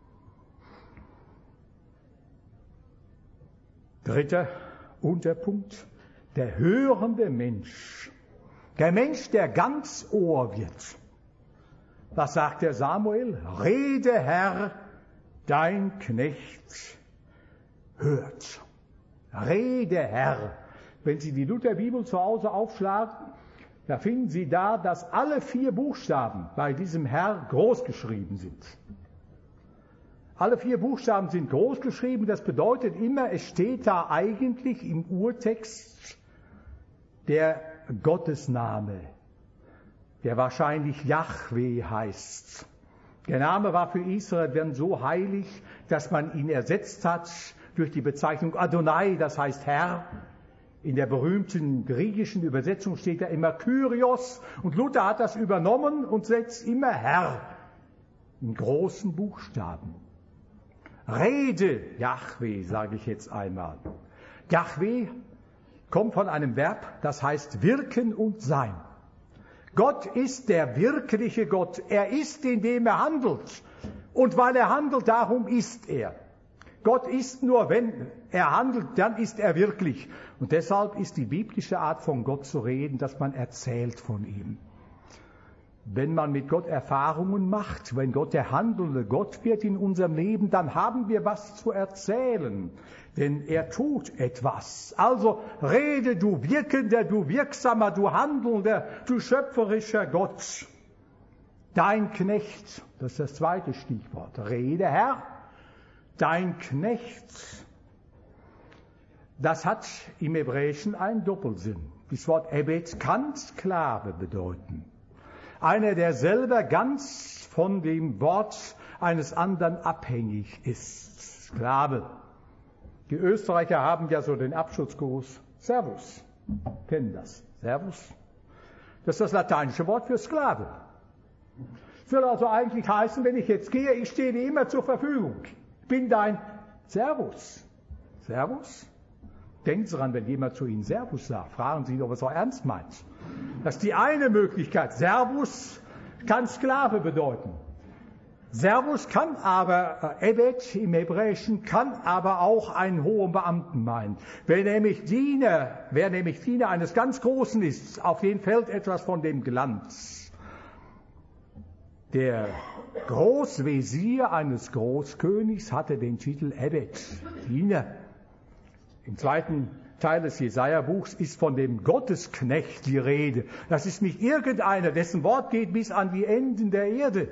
Dritter Unterpunkt, der hörende Mensch. Der Mensch, der ganz Ohr wird. Was sagt der Samuel? Rede, Herr, dein Knecht hört. Rede, Herr. Wenn Sie die Lutherbibel zu Hause aufschlagen, da finden Sie da, dass alle vier Buchstaben bei diesem Herr groß geschrieben sind. Alle vier Buchstaben sind groß geschrieben, das bedeutet immer, es steht da eigentlich im Urtext der Gottesname, der wahrscheinlich Jahwe heißt. Der Name war für Israel dann so heilig, dass man ihn ersetzt hat durch die Bezeichnung Adonai, das heißt Herr. In der berühmten griechischen Übersetzung steht da immer Kyrios und Luther hat das übernommen und setzt immer Herr in großen Buchstaben. Rede, Jahwe, sage ich jetzt einmal. Jahwe kommt von einem Verb, das heißt wirken und sein. Gott ist der wirkliche Gott. Er ist, indem er handelt. Und weil er handelt, darum ist er. Gott ist nur, wenn er handelt, dann ist er wirklich. Und deshalb ist die biblische Art von Gott zu reden, dass man erzählt von ihm. Wenn man mit Gott Erfahrungen macht, wenn Gott der handelnde Gott wird in unserem Leben, dann haben wir was zu erzählen, denn er tut etwas. Also rede, du wirkender, du wirksamer, du handelnder, du schöpferischer Gott. Dein Knecht, das ist das zweite Stichwort. Rede, Herr, dein Knecht. Das hat im Hebräischen einen Doppelsinn. Das Wort Ebed kann Sklave bedeuten. Einer, der selber ganz von dem Wort eines anderen abhängig ist. Sklave. Die Österreicher haben ja so den Abschutzgruß Servus. Kennen das? Servus. Das ist das lateinische Wort für Sklave. Das soll also eigentlich heißen, wenn ich jetzt gehe, ich stehe dir immer zur Verfügung. Ich bin dein Servus. Servus? Denken Sie dran, wenn jemand zu Ihnen Servus sagt, fragen Sie, ob er es auch ernst meint. Das ist die eine Möglichkeit. Servus kann Sklave bedeuten. Servus kann aber, äh, Ebed im Hebräischen, kann aber auch einen hohen Beamten meinen. Wer nämlich Diener, wer nämlich Diener eines ganz Großen ist, auf den fällt etwas von dem Glanz. Der Großwesir eines Großkönigs hatte den Titel Ebed, Diener. Im zweiten Teil des Jesaja-Buchs ist von dem Gottesknecht die Rede. Das ist nicht irgendeiner, dessen Wort geht bis an die Enden der Erde.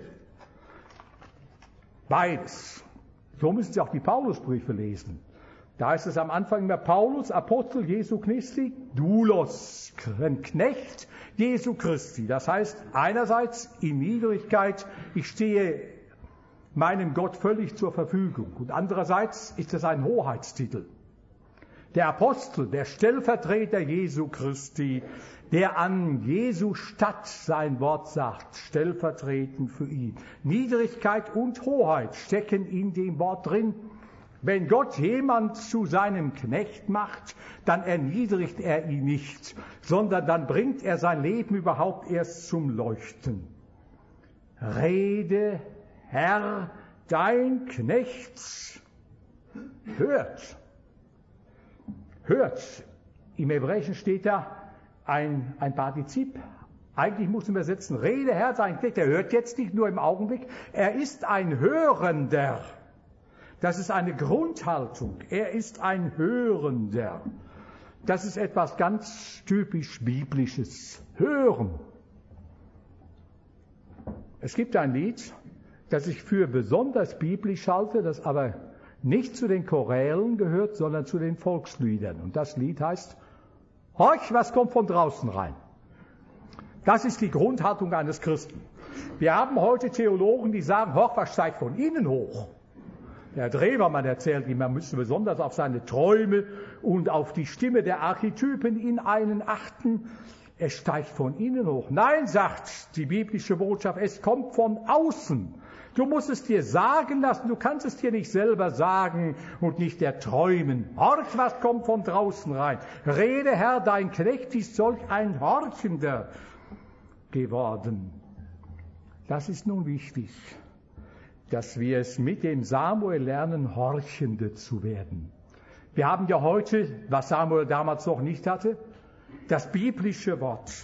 Beides. So müssen Sie auch die Paulusbriefe lesen. Da ist es am Anfang immer Paulus, Apostel Jesu Christi, Doulos, ein Knecht Jesu Christi. Das heißt, einerseits in Niedrigkeit, ich stehe meinem Gott völlig zur Verfügung. Und andererseits ist es ein Hoheitstitel. Der Apostel, der Stellvertreter Jesu Christi, der an Jesu Statt sein Wort sagt, stellvertretend für ihn. Niedrigkeit und Hoheit stecken in dem Wort drin. Wenn Gott jemand zu seinem Knecht macht, dann erniedrigt er ihn nicht, sondern dann bringt er sein Leben überhaupt erst zum Leuchten. Rede, Herr, dein Knecht hört. Hört. Im Hebräischen steht da, ein, ein Partizip. Eigentlich muss man übersetzen, rede Herr, sein Knecht, er hört jetzt nicht nur im Augenblick, er ist ein Hörender. Das ist eine Grundhaltung, er ist ein Hörender. Das ist etwas ganz typisch Biblisches, Hören. Es gibt ein Lied, das ich für besonders biblisch halte, das aber nicht zu den Chorälen gehört, sondern zu den Volksliedern. Und das Lied heißt, horch, was kommt von draußen rein. Das ist die Grundhaltung eines Christen. Wir haben heute Theologen, die sagen, horch, was steigt von innen hoch. Der Drewermann erzählt, man müsse besonders auf seine Träume und auf die Stimme der Archetypen in einen achten. Es steigt von innen hoch. Nein, sagt die biblische Botschaft, es kommt von außen. Du musst es dir sagen lassen, du kannst es dir nicht selber sagen und nicht erträumen. Horch, was kommt von draußen rein. Rede, Herr, dein Knecht ist solch ein Horchender geworden. Das ist nun wichtig, dass wir es mit dem Samuel lernen, Horchende zu werden. Wir haben ja heute, was Samuel damals noch nicht hatte, das biblische Wort.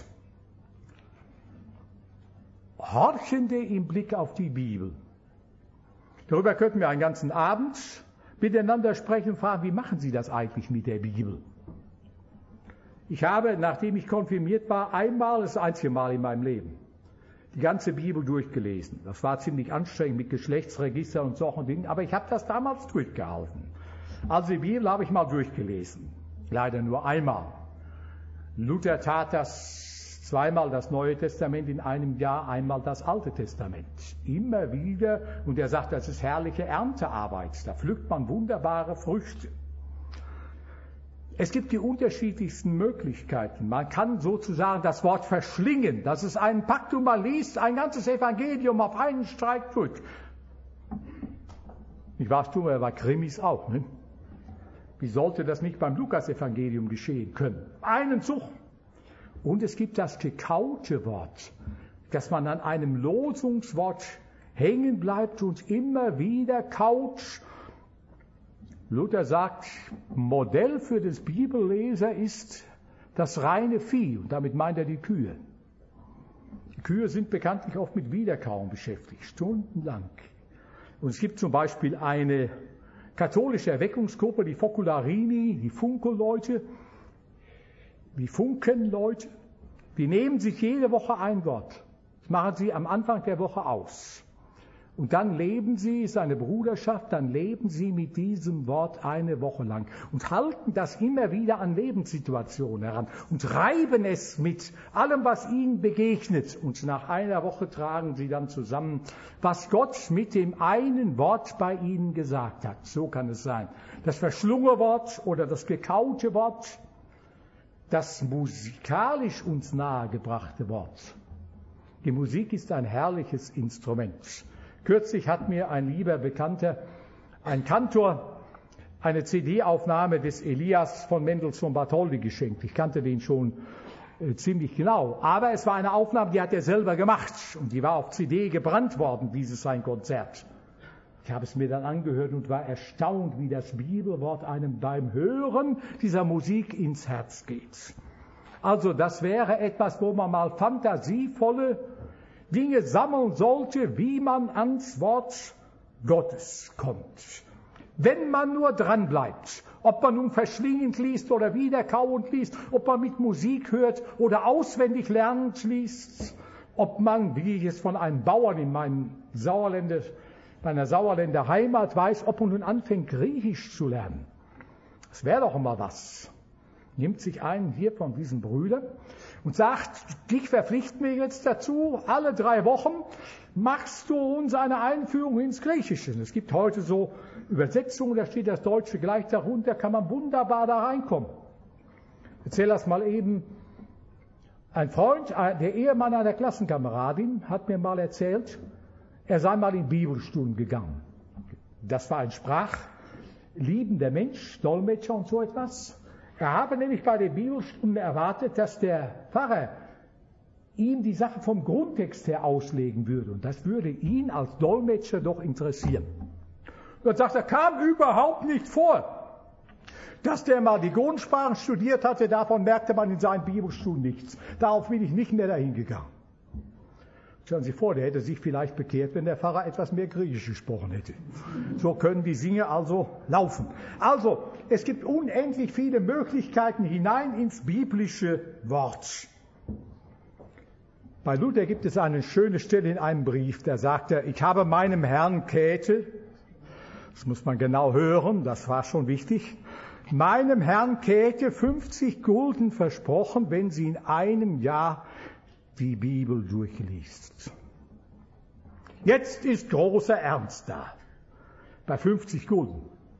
Horchende im Blick auf die Bibel. Darüber könnten wir einen ganzen Abend miteinander sprechen und fragen, wie machen Sie das eigentlich mit der Bibel? Ich habe, nachdem ich konfirmiert war, einmal, das einzige Mal in meinem Leben, die ganze Bibel durchgelesen. Das war ziemlich anstrengend mit Geschlechtsregister und solchen Dingen, aber ich habe das damals durchgehalten. Also die Bibel habe ich mal durchgelesen. Leider nur einmal. Luther tat das zweimal, das Neue Testament in einem Jahr, einmal das Alte Testament. Immer wieder. Und er sagt, das ist herrliche Erntearbeit. Da pflückt man wunderbare Früchte. Es gibt die unterschiedlichsten Möglichkeiten. Man kann sozusagen das Wort verschlingen. Das ist ein Paktum, man liest ein ganzes Evangelium auf einen Streik durch. Ich weiß, tun wir bei Krimis auch, ne? Wie sollte das nicht beim Lukas-Evangelium geschehen können? Einen Zug. Und es gibt das gekaute Wort, dass man an einem Losungswort hängen bleibt und immer wieder kaut. Luther sagt, Modell für das Bibelleser ist das reine Vieh. Und damit meint er die Kühe. Die Kühe sind bekanntlich oft mit Wiederkauen beschäftigt, stundenlang. Und es gibt zum Beispiel eine katholische Erweckungsgruppe, die Focularini, die Funkelleute, die Funkenleute, die nehmen sich jede Woche ein Wort. Das machen sie am Anfang der Woche aus. Und dann leben sie, ist eine Bruderschaft, dann leben sie mit diesem Wort eine Woche lang und halten das immer wieder an Lebenssituationen heran und reiben es mit allem, was ihnen begegnet. Und nach einer Woche tragen sie dann zusammen, was Gott mit dem einen Wort bei ihnen gesagt hat. So kann es sein. Das verschlungene Wort oder das gekaute Wort, das musikalisch uns nahegebrachte Wort. Die Musik ist ein herrliches Instrument. Kürzlich hat mir ein lieber Bekannter, ein Kantor, eine C D-Aufnahme des Elias von Mendelssohn Bartholdy geschenkt. Ich kannte den schon äh, ziemlich genau. Aber es war eine Aufnahme, die hat er selber gemacht. Und die war auf C D gebrannt worden, dieses sein Konzert. Ich habe es mir dann angehört und war erstaunt, wie das Bibelwort einem beim Hören dieser Musik ins Herz geht. Also das wäre etwas, wo man mal fantasievolle Dinge sammeln sollte, wie man ans Wort Gottes kommt. Wenn man nur dran bleibt, ob man nun verschlingend liest oder wiederkauend liest, ob man mit Musik hört oder auswendig lernend liest, ob man, wie ich es von einem Bauern in meinem Sauerländer, meiner Sauerländer Heimat weiß, ob man nun anfängt, Griechisch zu lernen. Das wäre doch immer was. Nimmt sich einen hier von diesen Brüdern und sagt, dich verpflichten wir jetzt dazu, alle drei Wochen machst du uns eine Einführung ins Griechische. Es gibt heute so Übersetzungen, da steht das Deutsche gleich darunter, kann man wunderbar da reinkommen. Ich erzähle das mal eben. Ein Freund, der Ehemann einer Klassenkameradin, hat mir mal erzählt, er sei mal in Bibelstunden gegangen. Das war ein sprachliebender Mensch, Dolmetscher und so etwas. Er habe nämlich bei der Bibelstunde erwartet, dass der Pfarrer ihm die Sache vom Grundtext her auslegen würde. Und das würde ihn als Dolmetscher doch interessieren. Und sagt er, kam überhaupt nicht vor. Dass der mal die Grundsprachen studiert hatte, davon merkte man in seinen Bibelstunden nichts. Darauf bin ich nicht mehr dahin gegangen. Stellen Sie vor, der hätte sich vielleicht bekehrt, wenn der Pfarrer etwas mehr Griechisch gesprochen hätte. So können die Dinge also laufen. Also, es gibt unendlich viele Möglichkeiten hinein ins biblische Wort. Bei Luther gibt es eine schöne Stelle in einem Brief, da sagt er, ich habe meinem Herrn Käthe, das muss man genau hören, das war schon wichtig, meinem Herrn Käthe fünfzig Gulden versprochen, wenn sie in einem Jahr die Bibel durchliest. Jetzt ist großer Ernst da, bei fünfzig Gulden.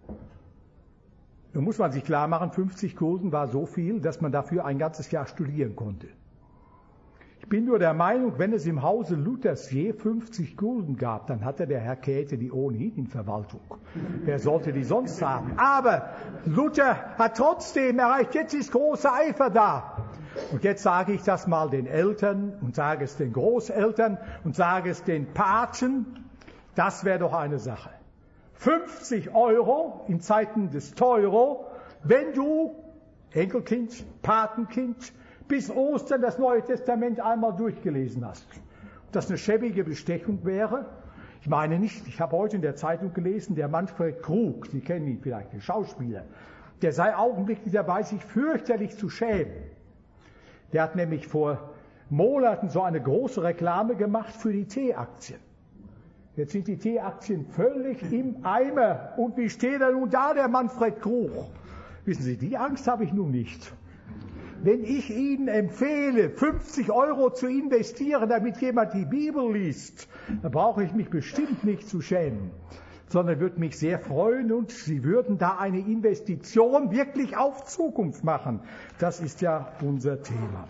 Nun muss man sich klar machen, fünfzig Gulden war so viel, dass man dafür ein ganzes Jahr studieren konnte. Ich bin nur der Meinung, wenn es im Hause Luthers je fünfzig Gulden gab, dann hatte der Herr Käthe die ohnehin in Verwaltung. Wer sollte die sonst haben? Aber Luther hat trotzdem erreicht, jetzt ist großer Eifer da. Und jetzt sage ich das mal den Eltern und sage es den Großeltern und sage es den Paten. Das wäre doch eine Sache. fünfzig Euro in Zeiten des Teuro, wenn du, Enkelkind, Patenkind, bis Ostern das Neue Testament einmal durchgelesen hast. Ob das eine schäbige Bestechung wäre? Ich meine nicht, ich habe heute in der Zeitung gelesen, der Manfred Krug, Sie kennen ihn vielleicht, der Schauspieler, der sei augenblicklich dabei, sich fürchterlich zu schämen. Der hat nämlich vor Monaten so eine große Reklame gemacht für die T-Aktien. Jetzt sind die T-Aktien völlig im Eimer. Und wie steht er nun da, der Manfred Krug? Wissen Sie, die Angst habe ich nun nicht. Wenn ich Ihnen empfehle, fünfzig Euro zu investieren, damit jemand die Bibel liest, dann brauche ich mich bestimmt nicht zu schämen, sondern würde mich sehr freuen und Sie würden da eine Investition wirklich auf Zukunft machen. Das ist ja unser Thema.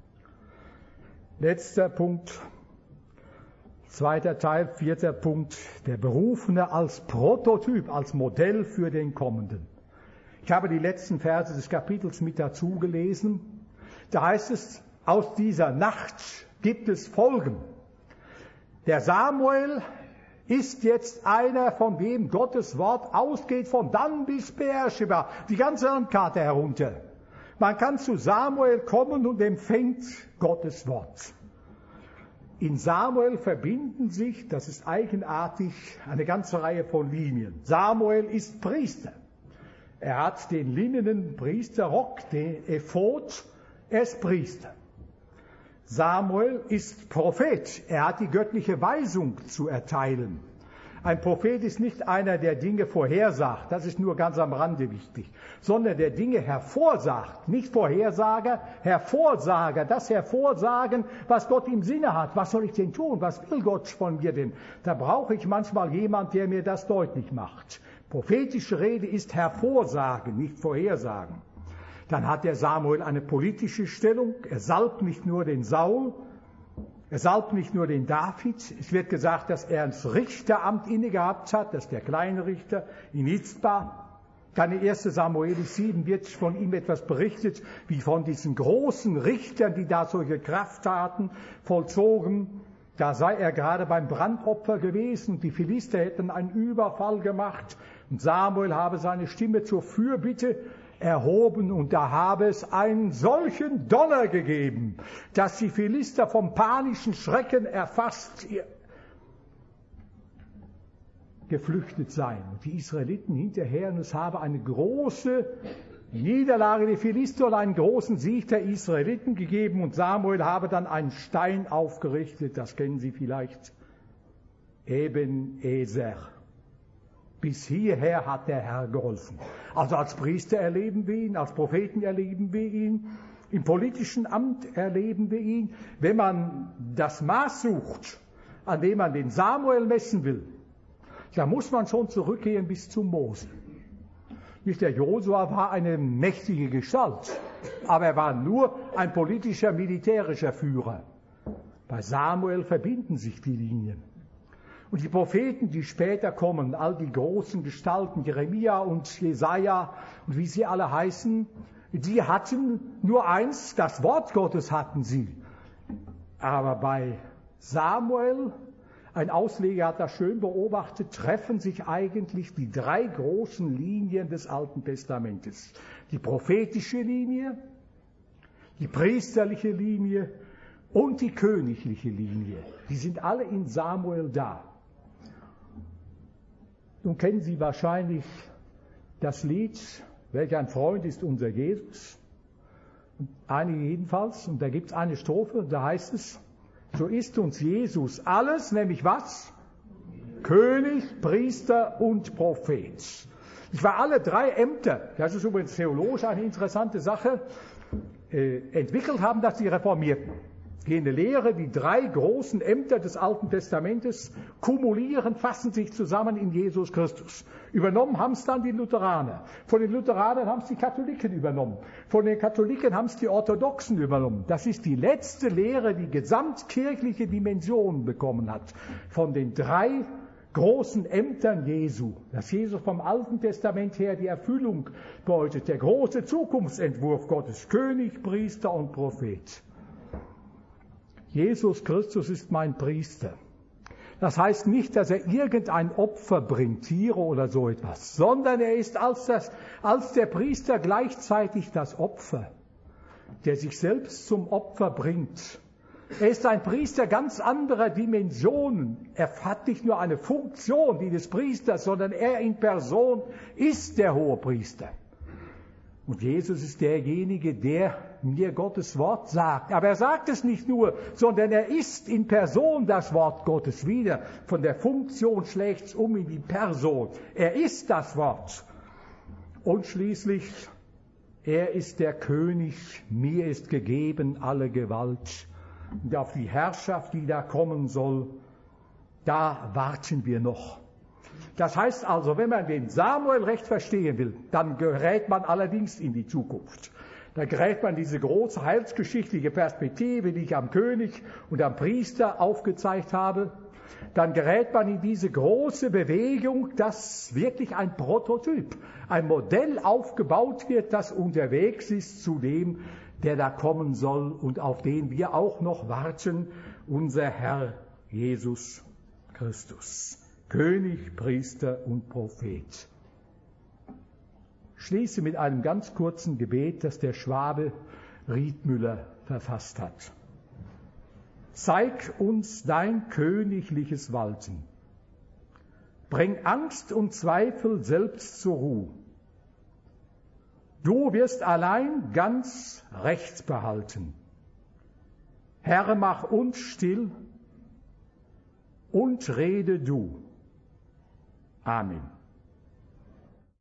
Letzter Punkt, zweiter Teil, vierter Punkt, der Berufene als Prototyp, als Modell für den Kommenden. Ich habe die letzten Verse des Kapitels mit dazu gelesen. Da heißt es, aus dieser Nacht gibt es Folgen. Der Samuel ist jetzt einer, von dem Gottes Wort ausgeht, von Dan bis Beersheba, die ganze Landkarte herunter. Man kann zu Samuel kommen und empfängt Gottes Wort. In Samuel verbinden sich, das ist eigenartig, eine ganze Reihe von Linien. Samuel ist Priester. Er hat den linnenen Priesterrock, den Ephod, er ist Priester. Samuel ist Prophet, er hat die göttliche Weisung zu erteilen. Ein Prophet ist nicht einer, der Dinge vorhersagt, das ist nur ganz am Rande wichtig, sondern der Dinge hervorsagt, nicht Vorhersager, Hervorsager, das Hervorsagen, was Gott im Sinne hat. Was soll ich denn tun? Was will Gott von mir denn? Da brauche ich manchmal jemand, der mir das deutlich macht. Prophetische Rede ist Hervorsagen, nicht Vorhersagen. Dann hat der Samuel eine politische Stellung. Er salbt nicht nur den Saul, er salbt nicht nur den David. Es wird gesagt, dass er das Richteramt innegehabt hat, das ist der kleine Richter in Mizpa. Dann in erster Samuel sieben wird von ihm etwas berichtet, wie von diesen großen Richtern, die da solche Krafttaten vollzogen. Da sei er gerade beim Brandopfer gewesen, die Philister hätten einen Überfall gemacht und Samuel habe seine Stimme zur Fürbitte erhoben und da habe es einen solchen Donner gegeben, dass die Philister vom panischen Schrecken erfasst geflüchtet seien. Und die Israeliten hinterher, und es habe eine große Niederlage der Philister und einen großen Sieg der Israeliten gegeben und Samuel habe dann einen Stein aufgerichtet, das kennen Sie vielleicht, Eben-Ezer. Bis hierher hat der Herr geholfen. Also als Priester erleben wir ihn, als Propheten erleben wir ihn, im politischen Amt erleben wir ihn. Wenn man das Maß sucht, an dem man den Samuel messen will, da muss man schon zurückgehen bis zu Mose. Nicht der Josua war eine mächtige Gestalt, aber er war nur ein politischer, militärischer Führer. Bei Samuel verbinden sich die Linien. Und die Propheten, die später kommen, all die großen Gestalten, Jeremia und Jesaja und wie sie alle heißen, die hatten nur eins, das Wort Gottes hatten sie. Aber bei Samuel, Ein Ausleger hat das schön beobachtet, treffen sich eigentlich die drei großen Linien des Alten Testamentes. Die prophetische Linie, die priesterliche Linie und die königliche Linie. Die sind alle in Samuel da. Nun kennen Sie wahrscheinlich das Lied, welch ein Freund ist unser Jesus. Einige jedenfalls. Und da gibt es eine Strophe, da heißt es, so ist uns Jesus alles, nämlich was? König, Priester und Prophet. Ich war alle drei Ämter, das ist übrigens theologisch eine interessante Sache, äh, entwickelt haben das die Reformierten. Jene Lehre, die drei großen Ämter des Alten Testamentes kumulieren, fassen sich zusammen in Jesus Christus. Übernommen haben es dann die Lutheraner. Von den Lutheranern haben es die Katholiken übernommen. Von den Katholiken haben es die Orthodoxen übernommen. Das ist die letzte Lehre, die gesamtkirchliche Dimensionen bekommen hat. Von den drei großen Ämtern Jesu. Dass Jesus vom Alten Testament her die Erfüllung bedeutet. Der große Zukunftsentwurf Gottes. König, Priester und Prophet. Jesus Christus ist mein Priester. Das heißt nicht, dass er irgendein Opfer bringt, Tiere oder so etwas, sondern er ist als, das, als der Priester gleichzeitig das Opfer, der sich selbst zum Opfer bringt. Er ist ein Priester ganz anderer Dimensionen. Er hat nicht nur eine Funktion, die des Priesters, sondern er in Person ist der Hohepriester. Und Jesus ist derjenige, der mir Gottes Wort sagt. Aber er sagt es nicht nur, sondern er ist in Person das Wort Gottes wieder. Von der Funktion schlägt es um in die Person. Er ist das Wort. Und schließlich, er ist der König, mir ist gegeben alle Gewalt. Und auf die Herrschaft, die da kommen soll, da warten wir noch. Das heißt also, wenn man den Samuel recht verstehen will, dann gerät man allerdings in die Zukunft. Da gerät man diese große heilsgeschichtliche Perspektive, die ich am König und am Priester aufgezeigt habe. Dann gerät man in diese große Bewegung, dass wirklich ein Prototyp, ein Modell aufgebaut wird, das unterwegs ist zu dem, der da kommen soll und auf den wir auch noch warten, unser Herr Jesus Christus. König, Priester und Prophet. Ich schließe mit einem ganz kurzen Gebet, das der Schwabe Riedmüller verfasst hat. Zeig uns dein königliches Walten. Bring Angst und Zweifel selbst zur Ruhe. Du wirst allein ganz Recht behalten. Herr, mach uns still und rede du. Amen.